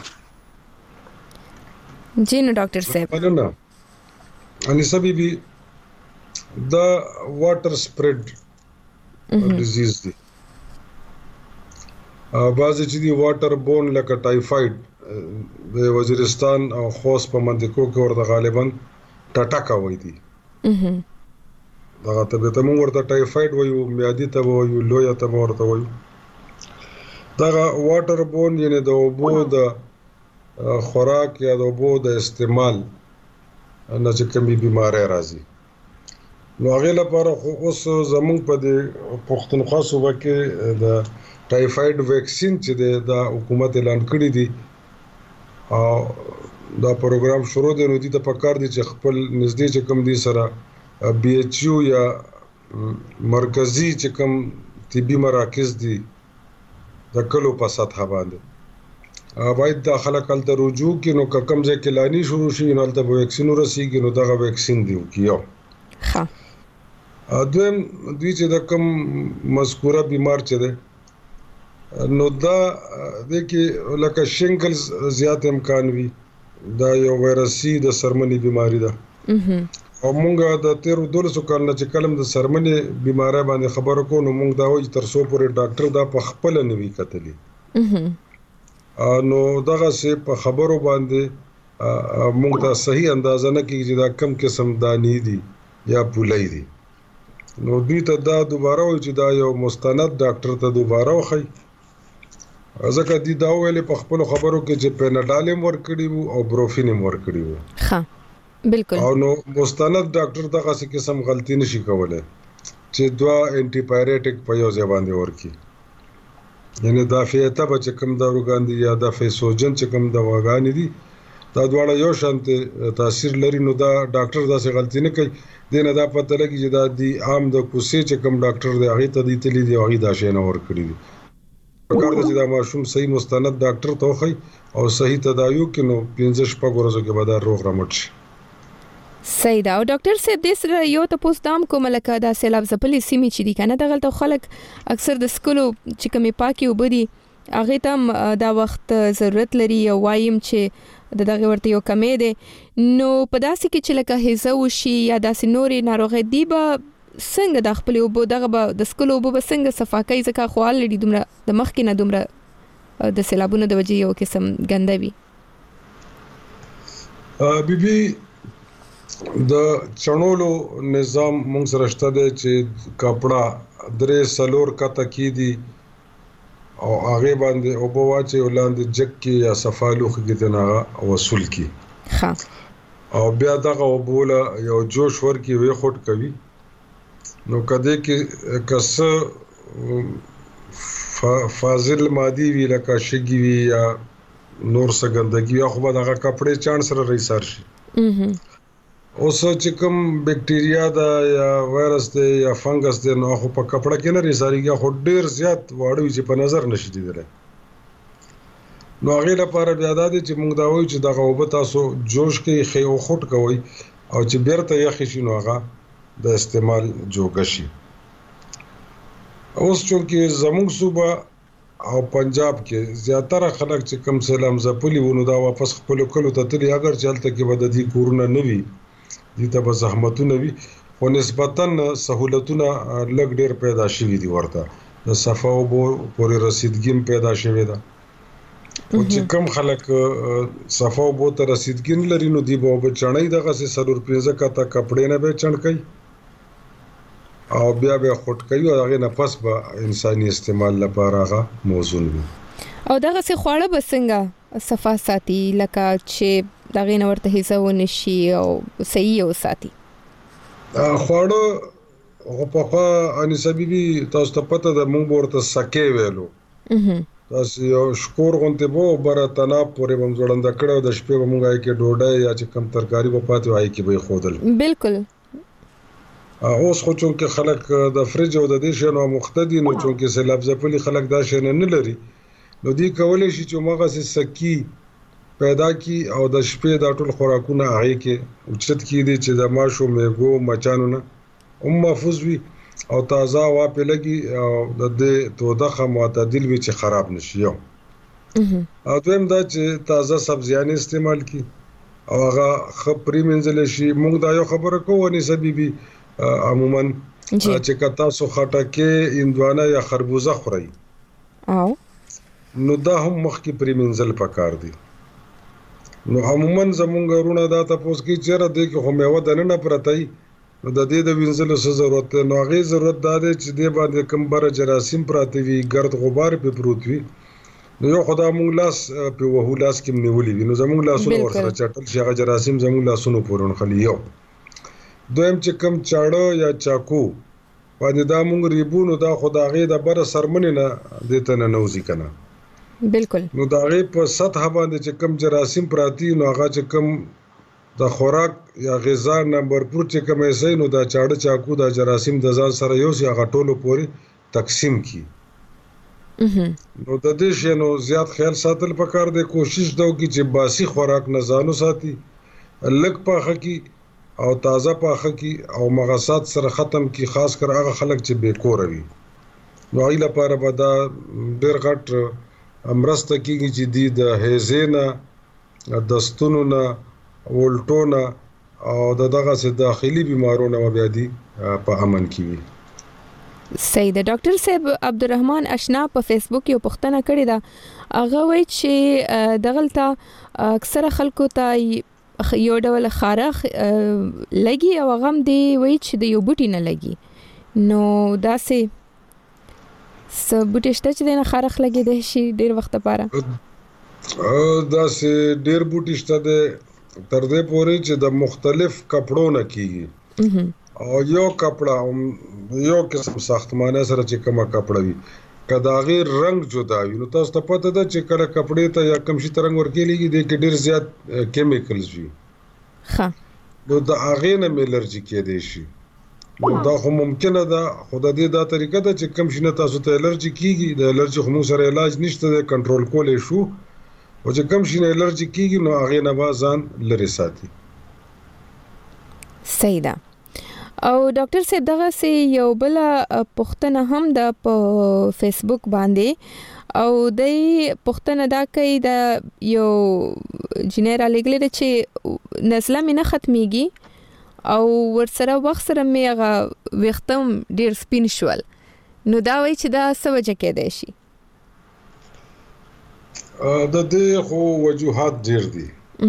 جی نو ډاکټر صاحب نه اني سبي بي دا واټر سپریډ ډیزیز دی بعضی چې دی واټر بون لکه ټایفاید د وزیرستان او خوست په منطقو کې ورته غالبا ټټاکا وای دي دا ته به تم ورته ټایفاید وایو میادي ته وایو لویا ته ورته وایو دا واټر بون یعنی د اوبو د خوراک یا د اوبو د استعمال نه چې کومي بیماری راځي نو هغه لپاره خو اوس زمونږ په د پښتونخوا صوبه کې د ټایفاید ویکسین چې د حکومت اعلان کړی دی او دا پروګرام شروع دی نو دي ته پکار دي چې خپل نږدې چې کوم دي سره بي ایچ یو یا مرکزی چې کوم طبي مراکز دي د کلو په سطح باندې باید د خلک ته رجوع کې نو کم ځای کې لانی شروع شي نو د ویکسین ورسیږي نو دغه ویکسین دیو کیو ها دویم دوی چې د کم مذکوره بیمار چي ده نو دا د کې لکه شینګلز زیات امکان وي دا یو وایرسي د سرمنی بیماری ده او مونږه د تیر دولسو کال نه چې کلم د سرمنې بیماری باندې خبرو کو نو مونږ دا وایي تر څو پورې ډاکټر دا په خپل نه وی کتلی نو دغه سه په خبرو باندې مونږ ته صحیح اندازه نه کیږي دا کم قسم دانی دي یا پولای دي نو دوی ته دا دوباره وایي چې دا یو مستند ډاکټر ته دوباره وخی ځکه دي دا ویلې په خپل خبرو کې چې پیناډالم ورکړي وو او بروفینم ورکړي وو ها بالکل او نو مستند ډاکټر دغه څه قسم غلطي نشي کولای چې دوا انټي پایریټک په یو ځای باندې ورکی یعنی دا فیته به چې کوم داروګان دي یا د فیسوجن چې کوم دواګان دي دا دواړه یو شانت تاثیر لري نو دا ډاکټر دا څه غلطي نه کوي دینه دا پته لګي چې دا دی عام د کوسي چې کوم ډاکټر دی هغه ته دي تللی دی هغه دا شی نه ور کړی دي پکار د چې دا ماشوم صحیح مستند ډاکټر ته وخی او صحیح تداوی کینو پنځه شپږ ورځې کې به دا روغ رمټ شي صحیح دا او ډاکټر صاحب د سره یو تاسو دام کوم لکه دا سیلاب زپلې سیمې چې دي کنه دغه خلک اکثر د سکولو چې کومې پاکي وبدي هغه تم دا وخت ضرورت لري او وایم چې دغه ورته یو کمې ده نو په داسې کې چې لکه هیزه وشي یا داسې نورې ناروغي دی به څنګه د خپل وبو دغه د سکولو وبو څنګه صفاکۍ ځکه خو الډي دومره د مخ کې نه دومره د سیلابونو د وجې یو قسم ګندوي بي بي د چڼولو نظام موږ سره شته دی چې کپڑا درې سلور کته کی دي او هغه باندې او په واچي ولاندې جک کې یا صفالوخ کې تنه وصول کی ها او بیا دغه وبوله یو جوش ور کې وی خټ کوي نو کده کې کس فاضل مادي وی لکه شګي وی یا نور څه ګندګي یا خو به دغه کپڑے چاڼ سره رئیسار شي اوس چې کوم بکټیریا دا یا وایرس دی یا فنګس دی نو خو په کپڑا کې نه رئیساريږي خو ډیر زیات واړوي چې په نظر نشي دیدل نو هغه لپاره بیا دا دي چې موږ دا وایو چې دغه وب تاسو جوش کې خې او خټ کوي او چې بیرته یې خشي نو هغه د استعمال جوګ شي اوس چې زموږ صوبه او پنجاب کې زیاتره خلک چې کم سلام زپلی ونه دا واپس خپل کلو ته تلي اگر چلته کې بددي کورونه نوي دي ته به زحمتونه وي خو نسبتاً سہولتونه لږ ډیر پیدا شوي دي ورته د صفا او پورې رسیدګیم پیدا شوي ده او چې کم خلک صفا او ته رسیدګین لري نو دی به چړای دغه سه سلور پیزه کته کپڑے نه به چڼ کوي او بیا به خټ کوي او هغه نه پس به انساني استعمال لپاره هغه موزون وي او دغه سه خواړه بسنګا صفا ساتي لکه چې دغه نه ورته هیڅ ونشي او صحیح او ساتي خواړه او په خوا اني سبيبي تاسو ته پته ده موږ ورته سکه ویلو تاسو یو شکور غونته بو بره تناب پورې بم جوړنده کړو د شپې بمږه کې ډوډۍ یا چې کم ترکاری په پاتې وای کې به خودل بالکل اوس خو چې خلک د فریج او د دې شنو مختدي نو چې سلاب زپلی خلک دا شنه نه لري نو دی کولای شي چې مغه سکی پیدا کی او د شپې د ټول خوراکونه هغه کې اوچت کی دي چې د ماشو میګو مچانو نه هم محفوظ وي او تازه وا په لګي او د دې توده معتدل وي چې خراب نشي یو او دویم دا چې تازه سبزیانه استعمال کی او هغه خپري منځل شي موږ دا یو خبره کوو ني سبيبي عموما چې کتا سو خټکه اندوانه یا خربوزه خوري او نو دا هم مخکې پرې منځل پکار دي نو عموما زمونږ ورونه دا تاسو کې چیرې د کې هم یو د نه پرتای نو د دې د وینځلو څه ضرورت نو هغه ضرورت دا دی چې د باندې کم بر جراثیم پراته وي ګرد غبار په پروت وي نو یو خدای مونږ لاس په وهو لاس کې نیولې وي نو زمونږ لاسونه ورسره چټل شي هغه جراثیم زمونږ لاسونو پورون خلی یو دویم چې کم چاړه یا چاکو باندې دا مونږ ریبونو دا خدای د بر سرمنه نه دته نه نوځي کنه بالکل نو دا غي په سطح باندې چې کم جراثیم پراتی نو هغه چې کم د خوراک یا غذا نمبر پر چې کم ایسه نو دا چاړه چاکو دا جراثیم د ځان سره یو سي هغه ټولو پوري تقسیم کی نو د دې شنو زیات خیال ساتل پکار دی کوشش دو کی چې باسی خوراک نه ځانو ساتي لک پاخه کی او تازه پاخه کی او مغصات سره ختم کی خاص کر هغه خلک چې بیکور وي نو ایله لپاره به دا ډیر غټ امرسته کیږي چې دی د هیزینا د ستونونه ولټونه او دغه سه داخلي بیمارونه بیا دي په امن کې وي سید ډاکټر صاحب عبدالرحمن اشنا په فیسبوک یو پښتنه کړی دا هغه وایي چې دغلطه اکثره خلکو ته یو ډول خارخ لګي او غم دی وایي چې د یو بوټي نه لګي نو دا سه سبوټ شته چې نه خارخ لګي د شي ډیر وخت لپاره دا سه ډیر بوټي شته د تر دې پورې چې د مختلف کپړو نه کیږي او یو کپڑا یو قسم ساختمانه سره چې کومه کپړه وي کدا غیر رنگ جدا وي نو تاسو ته پته ده چې کله کپړې ته یا کم شي ترنګ ورکېږي د کې ډیر زیات کیمیکلز وي ښه نو د اغه نه الرجی کې دي شي نو دا خو ممکنه ده خو د دې دا طریقه ده چې کم شي نه تاسو ته الرجی کیږي د الرجی خو مو سره علاج نشته د کنټرول کولې شو او چې کم شي نه الرجی کیږي نو اغه نه بازان لري ساتي صحیح ده او ډاکټر صاحب دغه سي یو بل پښتنه هم د فیسبوک باندې او د پښتنه دا کوي د یو جنرال لګل چې نسله مې نه ختميږي او ورسره وخت سره مې هغه وختم ډیر سپین شول نو دا وایي چې دا څه وجه کېدای شي د دې خو وجوهات ډیر دي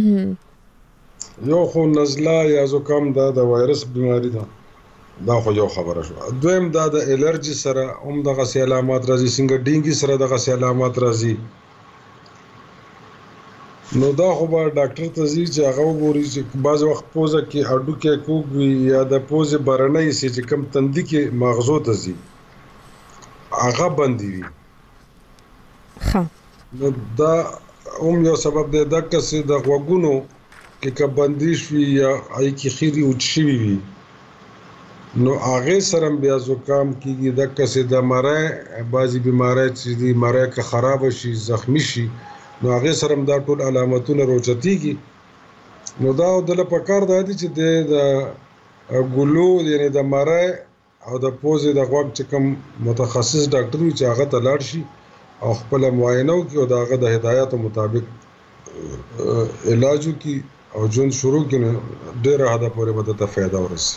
یو خو نزله یا زکام دا د وایرس بیماری ده دا خو یو خبره شو دویم دا د الرجی سره هم دغه سي علامات راځي څنګه ډینګي سره دغه سي علامات راځي نو دا خو به ډاکټر ته ځي چې هغه وګوري چې بعض وخت پوزه کې اډو کې کوګ وي یا د پوزې بارنۍ سي چې کم تندي کې مغزو ته ځي هغه بندي وي. ها نو دا هم یو سبب دی دا چې د غوګونو کې که بندیش وي یا آی کې خيري اوچ شي وي نو هغه سره بیا زکام کیږي د کسې د مړای بعضي بیماری چې دی مړای که خراب شي زخمی شي نو هغه سره دا ټول علامتونه روچتيږي. نو دا د لپاره د دې چې د ګلو یعنی د مړای او د پوزې د غوږ چې کوم متخصص ډاکټر وي چې هغه ته لاړ شي او خپل معاینه وکړي او دغه د هدایت مطابق علاج وکړي او جون شروع کړي ډېر حدا پورې به ته فائدہ ورسي.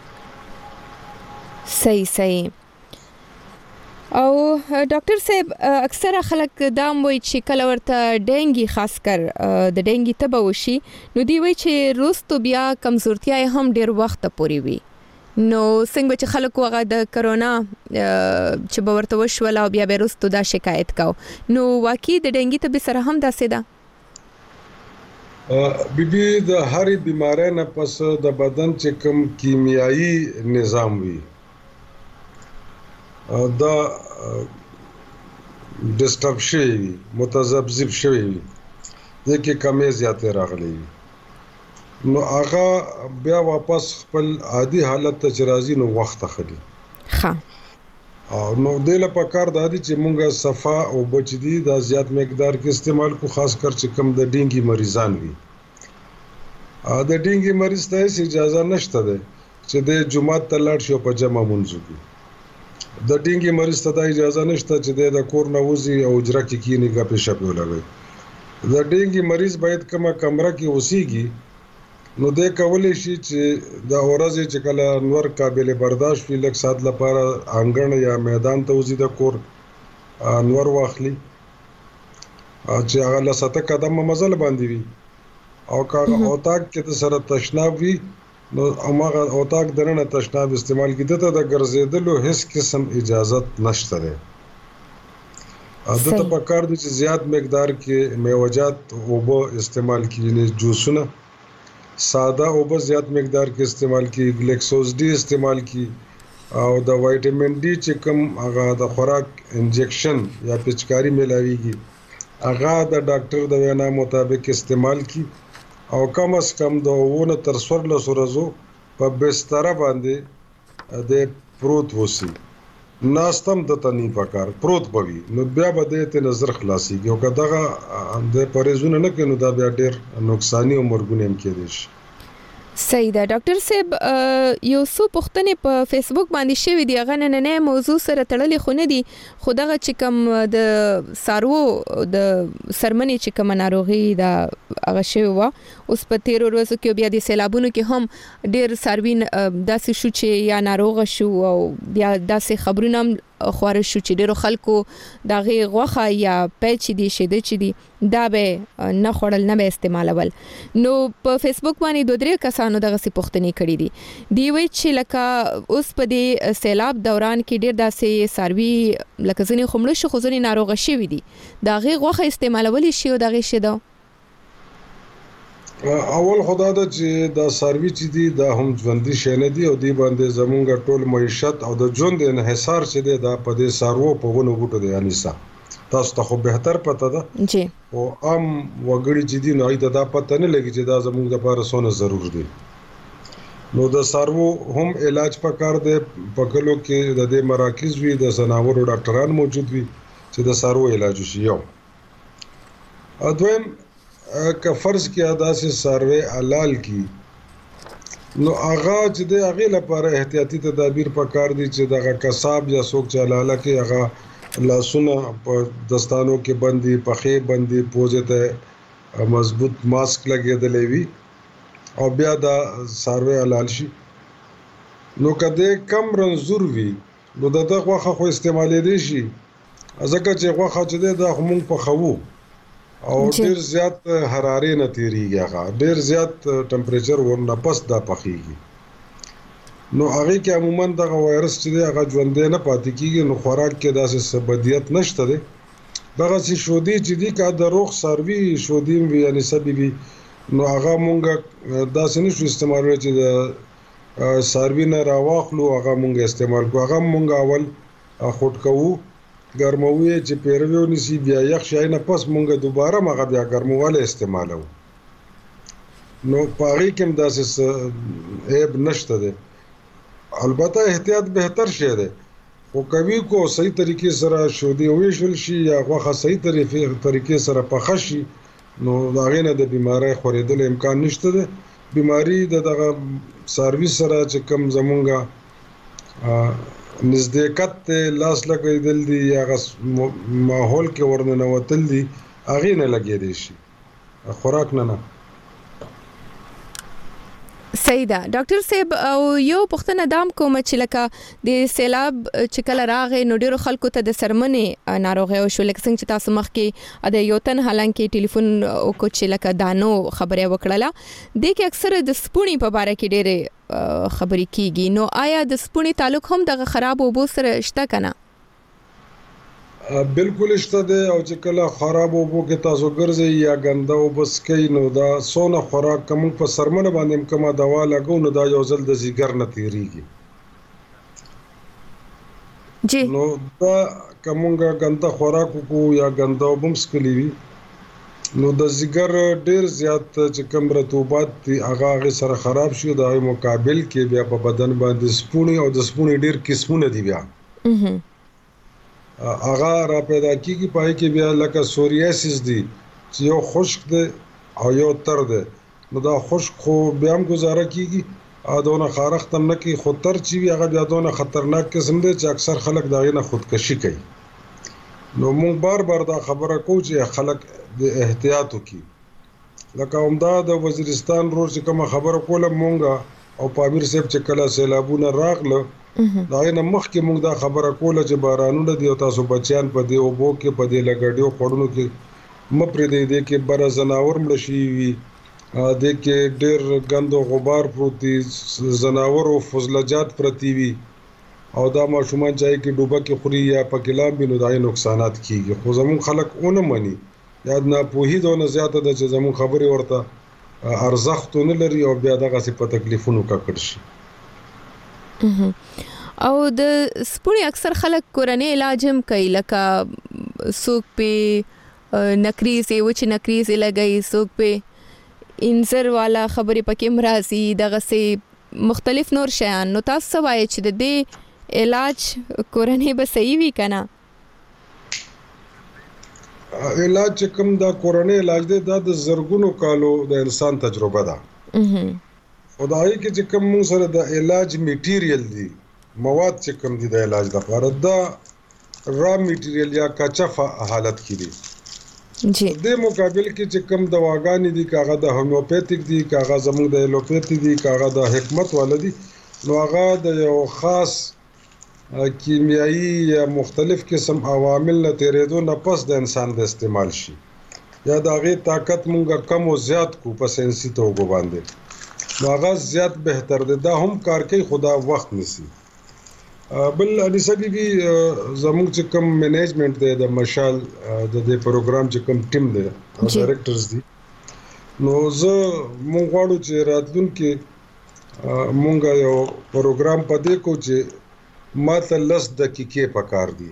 صحیح صحیح. او ډاکټر صاحب اکثر خلک دا وایي چې کله ورته ډینګي خاص کر د ډینګي تبه وشي نو دی وایي چې روستو بیا کمزورتیا هم ډیر وخت پورې وي. نو څنګه چې خلکو هغه د کرونا چې به ورته وشول او بیا به روستو دا شکایت کاو نو واقعي د ډینګي تبه سره هم داسې ده؟ بیبي د هرې بیماری نه پس د بدن چې کوم کیمیایي نظام وي دا ډسټرب شوی وي متذبذب شوی وي د کې کمې زیاتې راغلي وي نو هغه بیا واپس خپل عادي حالت ته چې راځي نو وخت اخلي. ها او نو د لپاره کار د دې چې مونږه صفا او بچدي د زیات مقدار کې استعمال کو خاص کر چې کم د ډینګي مریضان وي. ا د ډینګي مریض ته اجازه نشته ده چې د جمعه ته لاړ شي په جمع منځو کې. د ډینګي مریض ته اجازه نشته چې د کور نه وځي او اجرا کې کینی غپې شپې ولګي. د ډینګي مریض باید کومه کمره کې اوسېږي نو د کولې شي چې د اورځ چې کله نور قابل برداشت وي لکه سات لپاره انګړ یا میدان ته وځي د کور نور واخلي چې هغه لسته قدم مزل باندې وي او کاغه اوتاک کې د سره تشناب وي نو هغه اوتاک درنه تشناب استعمال کیده ته د ګرځیدلو هیڅ قسم اجازه نشته ده. عادت په کار دي چې زیات مقدار کې میوجات او به استعمال کیږي جوسونه ساده او به زیات مقدار کې استعمال کی ګلیکسوز ډي استعمال کی او د وایټامین ډي چې کوم هغه د خوراک انجکشن یا پچکاری ملاويږي هغه د ډاکټر د وینا مطابق استعمال کی او کم از کم د وونه تر څوارلس ورځو په بستر باندې د پروت وسی ناستم د تنی پکار پروت بوي نو بیا به د ته نظر خلاصيږي او کداغه د پریزونه نه کینو دا بیا ډیر نقصانی او مرګونه هم کېدي. صحیح ده ډاکټر صاحب یو څو پوښتنې په فیسبوک باندې شوې دي هغه نن نه موضوع سره تړلې خو نه دي خو دغه چې کوم د سارو د سرمنې چې کوم ناروغي دا هغه شوی و اوس په تیر ورځو کې بیا د سیلابونو کې هم ډیر سروین داسې شو چې یا ناروغ شو او بیا داسې خبرونه خوار شو چې ډیرو خلکو دغه غوخه یا پېچ دي شیده چې دي دا به نه خړل نه به استعمالول. نو په فیسبوک باندې دوه درې کسانو دغه سي پوښتنې کړې دي دی وی چې لکه اوس په دې سیلاب دوران کې ډیر داسې سروي لکه ځنې خمړ شو خو ځنې ناروغ شوی دي دغه غوخه استعمالول شي او دغه شیده اول خدا دا چې دا سروي چې دي دا هم ژوندۍ شي نه دي او دی باندې زمونږ ټول معیشت او د ژوند انحصار چې دی دا په دې سارو په ونو بوټو دی یعنی سا تاسو ته خو به تر پته ده جی او ام وګړي چې دي نو دا پته نه لګي چې دا زمونږ لپاره سونه ضرور دي. نو د سارو هم علاج پکار دی په کلو کې د دې مراکز وي د زناورو ډاکټران موجود وي چې د سارو علاج شي. یو اځویم که فرض کې اداسه سروي حلال کی نو هغه چې د هغه لپاره احتیاطي تدابیر پکار دي چې دغه کساب یا څوک چې حلاله کې هغه لاسونه په دستانو کې بندي پخې بندي پوزه ته مضبوط ماسک لګېدلې وي او بیا دا سروي حلال شي. نو کده کم رنزور وي نو دغه غوخه خو استعمالې دي شي ځکه چې غوخه چې د همون په خو او ډیر زیات حرارت نه تیریږي هغه ډیر زیات ټمپریچر ورنه پس دا پخېږي نو هغه کې عموما دغه وایرس چې هغه ژوندې نه پاتې کیږي نو خوراک کې داسې سبدیت نشته ده دغه سي شودي چې دي کا د روغ سروي شودي وی یعنی سببي نو هغه مونږه داسې نشو استعمالوي چې د سروي نه راواخلو هغه مونږه استعمال کو هغه مونږه اول خټ کوو ګرموي چې پیروي ونیسي بیا یخ شای نه پس مونږه دوباره مغه بیا ګرمواله استعمالو نو پاره کوم داسې عیب نشته ده البته احتیاط بهتر شي ده خو کوي کو صحیح طریقې سره شودي ویشل شي یا غوخه صحیح طریقې سره پخه شي نو دا غینه د بیماری خورېدل امکان نشته ده بیماری د دغه سرویس سره چې کم زمونږه نزدېکت ته لاس لګیدل دي یا غس ماحول کې ورننه وتل دي اغه نه لګې دي شي خوراک نه نه صحیح ده ډاکټر صاحب او یو پښتنه دام کوم چې لکه د سیلاب چې کله راغی نو ډیرو خلکو ته د سرمنې ناروغي او شو لکه څنګه چې تاسو مخ کې د یو تن حالانکه ټلیفون او کو چې لکه دانو خبره وکړه د کې اکثر د سپونی په باره کې ډېر خبرې کیږي نو آیا د سپونی تعلق هم د خراب اوبو سره شته کنه بالکل شته ده او چې کله خراب اوبو کې تاسو ګرځي یا ګنده او بس کې نو دا سونه خوراک کوم په سرمنه باندې کومه دوا لګو نو دا یو ځل د زیګر نه تیریږي جی نو دا کومه ګنده خوراک کو یا ګنده وبم سکلی وي نو د زیګر ډیر زیات چې کوم رطوبات دي هغه هغه سره خراب شي د مقابل کې بیا په بدن باندې سپونی او د سپونی ډیر قسمونه دي بیا اها هغه را پیدا کیږي پای کې بیا لکه سوریاسیس دي چې یو خشک دی او یو تر دی نو دا خشک خو بیا هم گزاره کیږي ادونه خارخ تم نه کی خطر چی وی هغه بیا دونه خطرناک قسم دی چې اکثر خلک دا غینه خودکشي کوي نو مونږ بار بار دا خبره کوو چې خلک د احتیاط وکړي لکه عمده د وزیرستان روز چې کوم خبره کوله مونږه او پامیر صاحب چې کله سیلابونه راغله دا نه مخکې موږ دا خبره کوله چې بارانونه دی او تاسو بچیان په دې اوبو کې په دې لګړیو خړونو کې مپرې دی دې کې بر زناور مړ شي وي دې کې ډېر غندو غبار پروت دي زناور او فضلجات پرتی وي او دا ماشومان چې کې ډوبه کې خوري یا په کلام بینو دای نقصانات کیږي خو زمون خلک اونې مني یاد نه پوهې دونه زیاته ده چې زمون خبري ورته ارزښت نه لري او بیا دغه څه په تکلیفونو ککړ شي او د سپونی اکثر خلک کورنۍ علاج هم کوي لکه سوق په نکریز او چې نکریز لګي سوق په انزر والا خبرې پکې مرাজি دغه سي مختلف نور شیان نو تاسو وایي چې د دې علاج کورنۍ به صحیح وي کنه علاج کوم دا کورنۍ علاج دی دا د زرګونو کالو د انسان تجربه ده خدای کې چې کوم موږ سره د علاج میټیریل دي مواد چې کوم دي د علاج لپاره دا را میټیریل یا کچا حالت کې دي جی د مقابل کې چې کوم دواګانې دي کاغه د هومیوپیتیک دي کاغه زموږ د الوپیتي دي کاغه د حکمت ولدي نو هغه د یو خاص کیمیایی یا مختلف قسم عوامل نه تیرېدو نه پس د انسان د استعمال شي یا د هغه طاقت مونږه کم او زیات کو په سنسي توګه باندې واغه زیات بهتر ده دا هم کار کوي خدا وخت نسی بل انیسه بی بی زموږ چې کوم منیجمنت دی د مشال د دې پروګرام چې کوم ټیم دی ډایریکټرز دي نو زه مونږ غواړو چې راتلونکي مونږ یو پروګرام پدې کو چې ماته لس دقیقې پکار دي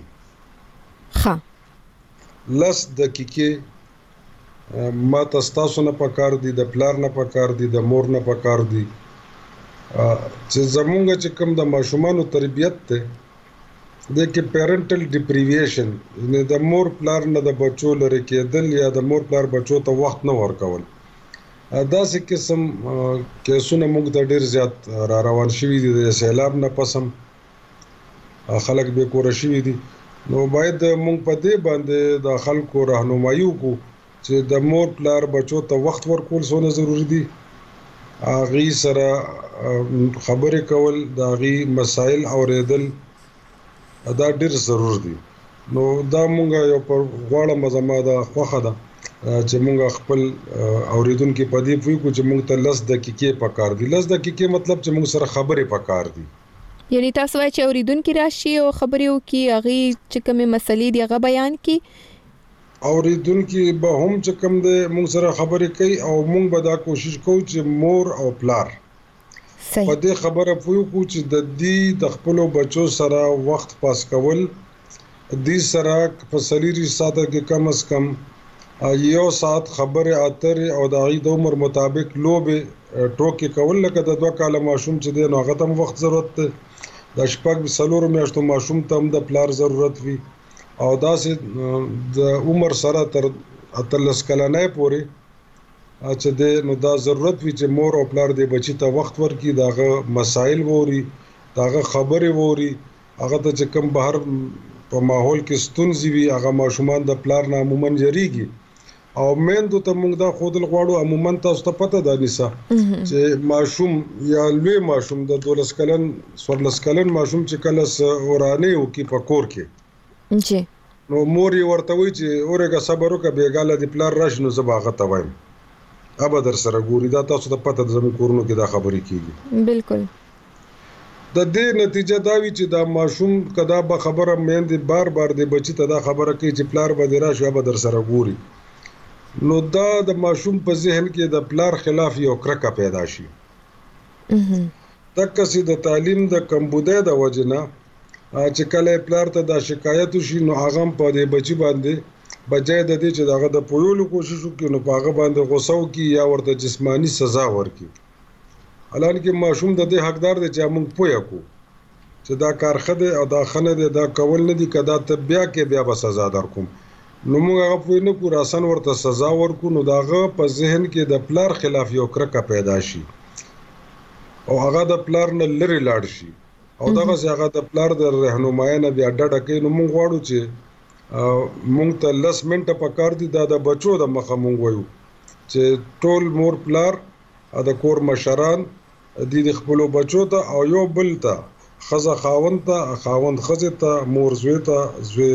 ښه لس دقیقې ما تاسو نه پکار دي د پلار نه پکار دي د مور نه پکار دي چې زمونږ چې کوم د ماشومانو تربیت ته د کې پیرنټل ډیپریویشن نه د مور پلار نه د بچو لري کېدل یا د مور پلار بچو ته وخت نه ورکول دا څه قسم کیسونه موږ ته ډیر زیات را روان شوي دي د سیلاب نه پسم خلک به کور شوي دي نو باید موږ په دې باندې د خلکو راهنمایي وکړو چې د مور پلار بچو ته وخت ورکول څونه ضروری دي اغي سره خبرې کول د اغي مسائل اوریدل دا ډیر ضرور دي نو دا مونږه یو پر غواړه مزما دا خوخه ده چې مونږ خپل اوریدونکو په دې پوي کو چې مونږ ته لس دقیقې پکار دي لس دقیقې مطلب چې مونږ سره خبرې پکار دي یعنی تاسو وايي چې اوریدونکو راشي او خبرې وکي اغي چې کومه مسلې دی هغه بیان کی اوریدونکو به هم چې کوم د مونږ سره خبرې کوي او مونږ به دا کوشش کوو چې مور او پلار په دې خبره پوه کو چې د دې د خپل بچو سره وخت پاس کول دې سره په سلیری ساته کې کم از کم یو ساعت خبره اترې او د عید عمر مطابق لوبه ټوکې کول لکه د دوه کاله ماشوم چې دی نو هغه تم وخت ضرورت دی د شپږ څلور میاشتو ماشوم ته هم د پلار ضرورت وي او داسې د عمر سره تر اتلس کلنۍ پورې چې د نو دا ضرورت وي چې مور او پلار د بچی ته وخت ورکړي داغه مسائل ووري داغه خبرې ووري هغه ته چې کوم بهر په ماحول کې ستونزې وي هغه ماشومان د پلار نه عموما جریږي او میندو ته موږ دا خودل غواړو عموما تاسو ته پته ده نسا چې ماشوم یا لوی ماشوم د دولس کلن سورلس کلن ماشوم چې کله ورانه او کې پکور کې جی نو مور یې ورته وی چې اورګه صبر وکړه بیګاله د پلار راشنو زباغه ته وایم ابا در سره ګوري دا تاسو ته پته ده زموږ کورونو کې دا خبرې کیږي بالکل د دې نتیجه دا وی چې دا ماشوم کدا به خبره میندې بار بار د بچی ته دا خبره کوي چې پلار به راشي ابا در سره ګوري نو دا د ماشوم په ذهن کې د پلار خلاف یو کرکه پیدا شي تک چې د تعلیم د کمبودۍ د وجنه چې کله پلار ته دا شکایت شي نو هغه په دې بچی باندې بجای د دې چې داغه د پویولو کوشش وکړي نو هغه باندې غوسه وکړي یا ورته جسمانی سزا ورکړي الان کې ماشوم د دې حقدار دی چې موږ پوهه کو چې دا کار خده او دا خنه دی دا کول نه دي کدا ته بیا کې بیا به سزا درکوم نو موږ هغه پوه نه کو راسن ورته سزا ورکو نو داغه په ذهن کې د پلار خلاف یو کرکه پیدا شي او هغه د پلار نه لری لاړ شي او دغه هغه د پلار د رهنمایي نه بیا ډډه کوي نو موږ غواړو چې مونږ ته لس منټه پکار دي دا د بچو د مخه مونږ وایو چې ټول مور پلار د کور مشران د خپل بچو ته او یو بل ته خزه خاوند ته خاوند خزه ته مور زوی ته زوی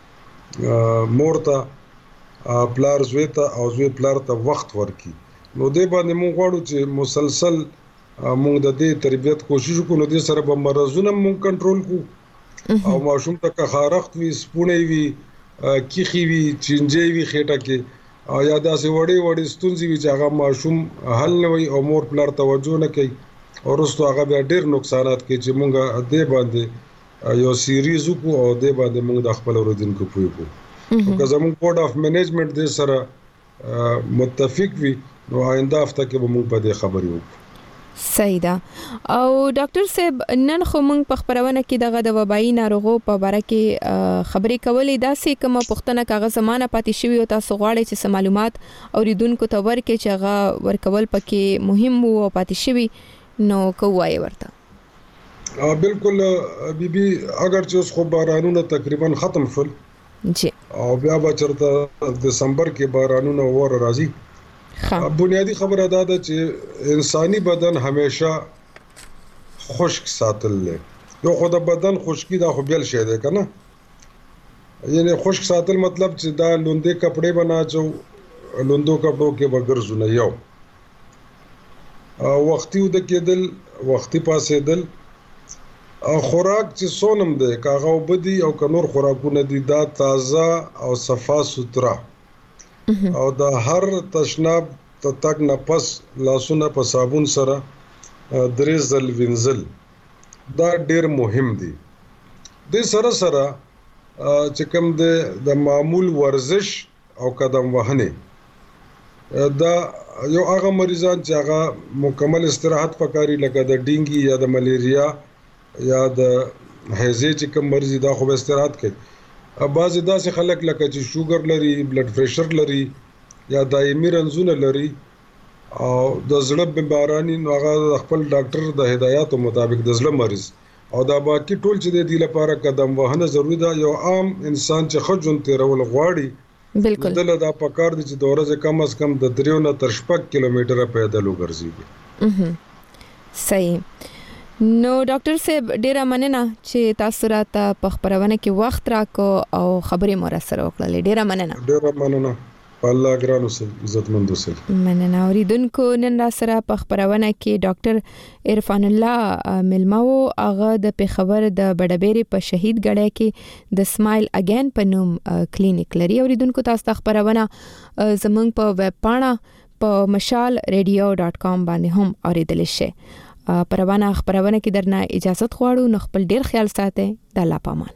مور ته پلار زوی ته او زوی پلار ته وخت ورکي نو دې باندې مونږ غواړو چې مسلسل مونږ د دې تربيت کوشش وکړو نو دې سره به مرزونه مونږ کنټرول کو او ماشوم ته که خارخت وي سپونه وي کیخي وي چنجي وي خېټه کې او یا داسې وړي وړي ستونزې وي چې هغه ماشوم حل نه وي او مور پلار توجه نه کوي او وروسته هغه بیا ډېر نقصانات کوي چې مونږ دې باندې یو سیریز وکړو او دې باندې مونږ د خپل اوریدونکو پوي کو او که زموږ بورډ اف منیجمنت دې سره متفق وي نو آینده هفته کې به مونږ په دې خبرې وکړو صحیح ده او ډاکټر صاحب نن خو موږ په خبرونه کې دغه د وبایي ناروغو په اړه کې خبرې کولې دا سې کوم پښتنه کاغذ زمانہ پاتې شوی او تاسو غواړئ چې معلومات اوریدونکو ته ورکړي چې هغه ورکول پکې مهم وو او پاتې شوی نو کوی ورته بالکل بیبي اگر چې اوس خو بارانونه تقریبا ختم شول جی او بیا به چرته دسمبر کې بارانونه ور راځي بنیادی خبره دا ده چې انساني بدن همیشه خشک ساتل له یو خو د بدن خشکی دا خو بیل شي ده کنه یعنی خشک ساتل مطلب چې دا لوندې کپڑے بناچو لوندو کپڑو کې وګرځونه یو وختي ود کېدل وختي پاسېدل خوراک چې سونم ده کاغه وبدي او کنور خوراکونه دي دا تازه او صفا سوترا او دا هر تشناب ته تک نه پس لاسونه په صابون سره درې ځل وینځل دا ډېر مهم دي د سره سره چې کوم د معمول ورزش او قدم وهنه دا یو هغه مریضان چې هغه مکمل استراحت پکاري لکه د ډینګي یا د ملیریا یا د هیزه چې کوم مریض دا خو استراحت کوي بعضې داسې خلک لکه چې شوګر لري بلډ پریشر لري یا دایمي رنځونه لري او د زړه بیمارانی نو هغه خپل ډاکټر د هدایاتو مطابق د زړه مریض او دا باقي ټول چې د دې لپاره قدم وهنه ضروری ده یو عام انسان چې خجون تیرول غواړي بالکل دله دا پکار دي چې د ورځې کم از کم د دریو نه تر شپږ کیلومتره پیدل وګرځي صحیح نو ډاکټر صاحب ډیره مننه چې تاسو راته په خبرونه کې وخت راکو او خبرې مو را سره وکړلې ډیره مننه ډیره مننه الله ګران اوسئ عزتمند اوسئ. مننه. اوریدونکو نن را سره په خبرونه کې ډاکټر عرفان الله ملمو هغه د پیښور د بډبېری په شهید ګړی کې د سمایل اگین په نوم کلینیک لري. اوریدونکو تاسو ته خبرونه زمونږ په ویب پاڼه په مشال ریډیو ډاٹ کام باندې هم اوریدل شي. پروانه خبرونه کې درنه اجازه غواړو. نو خپل ډیر خیال ساتئ. د الله پامان.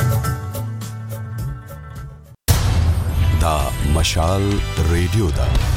مشال ریډیو دا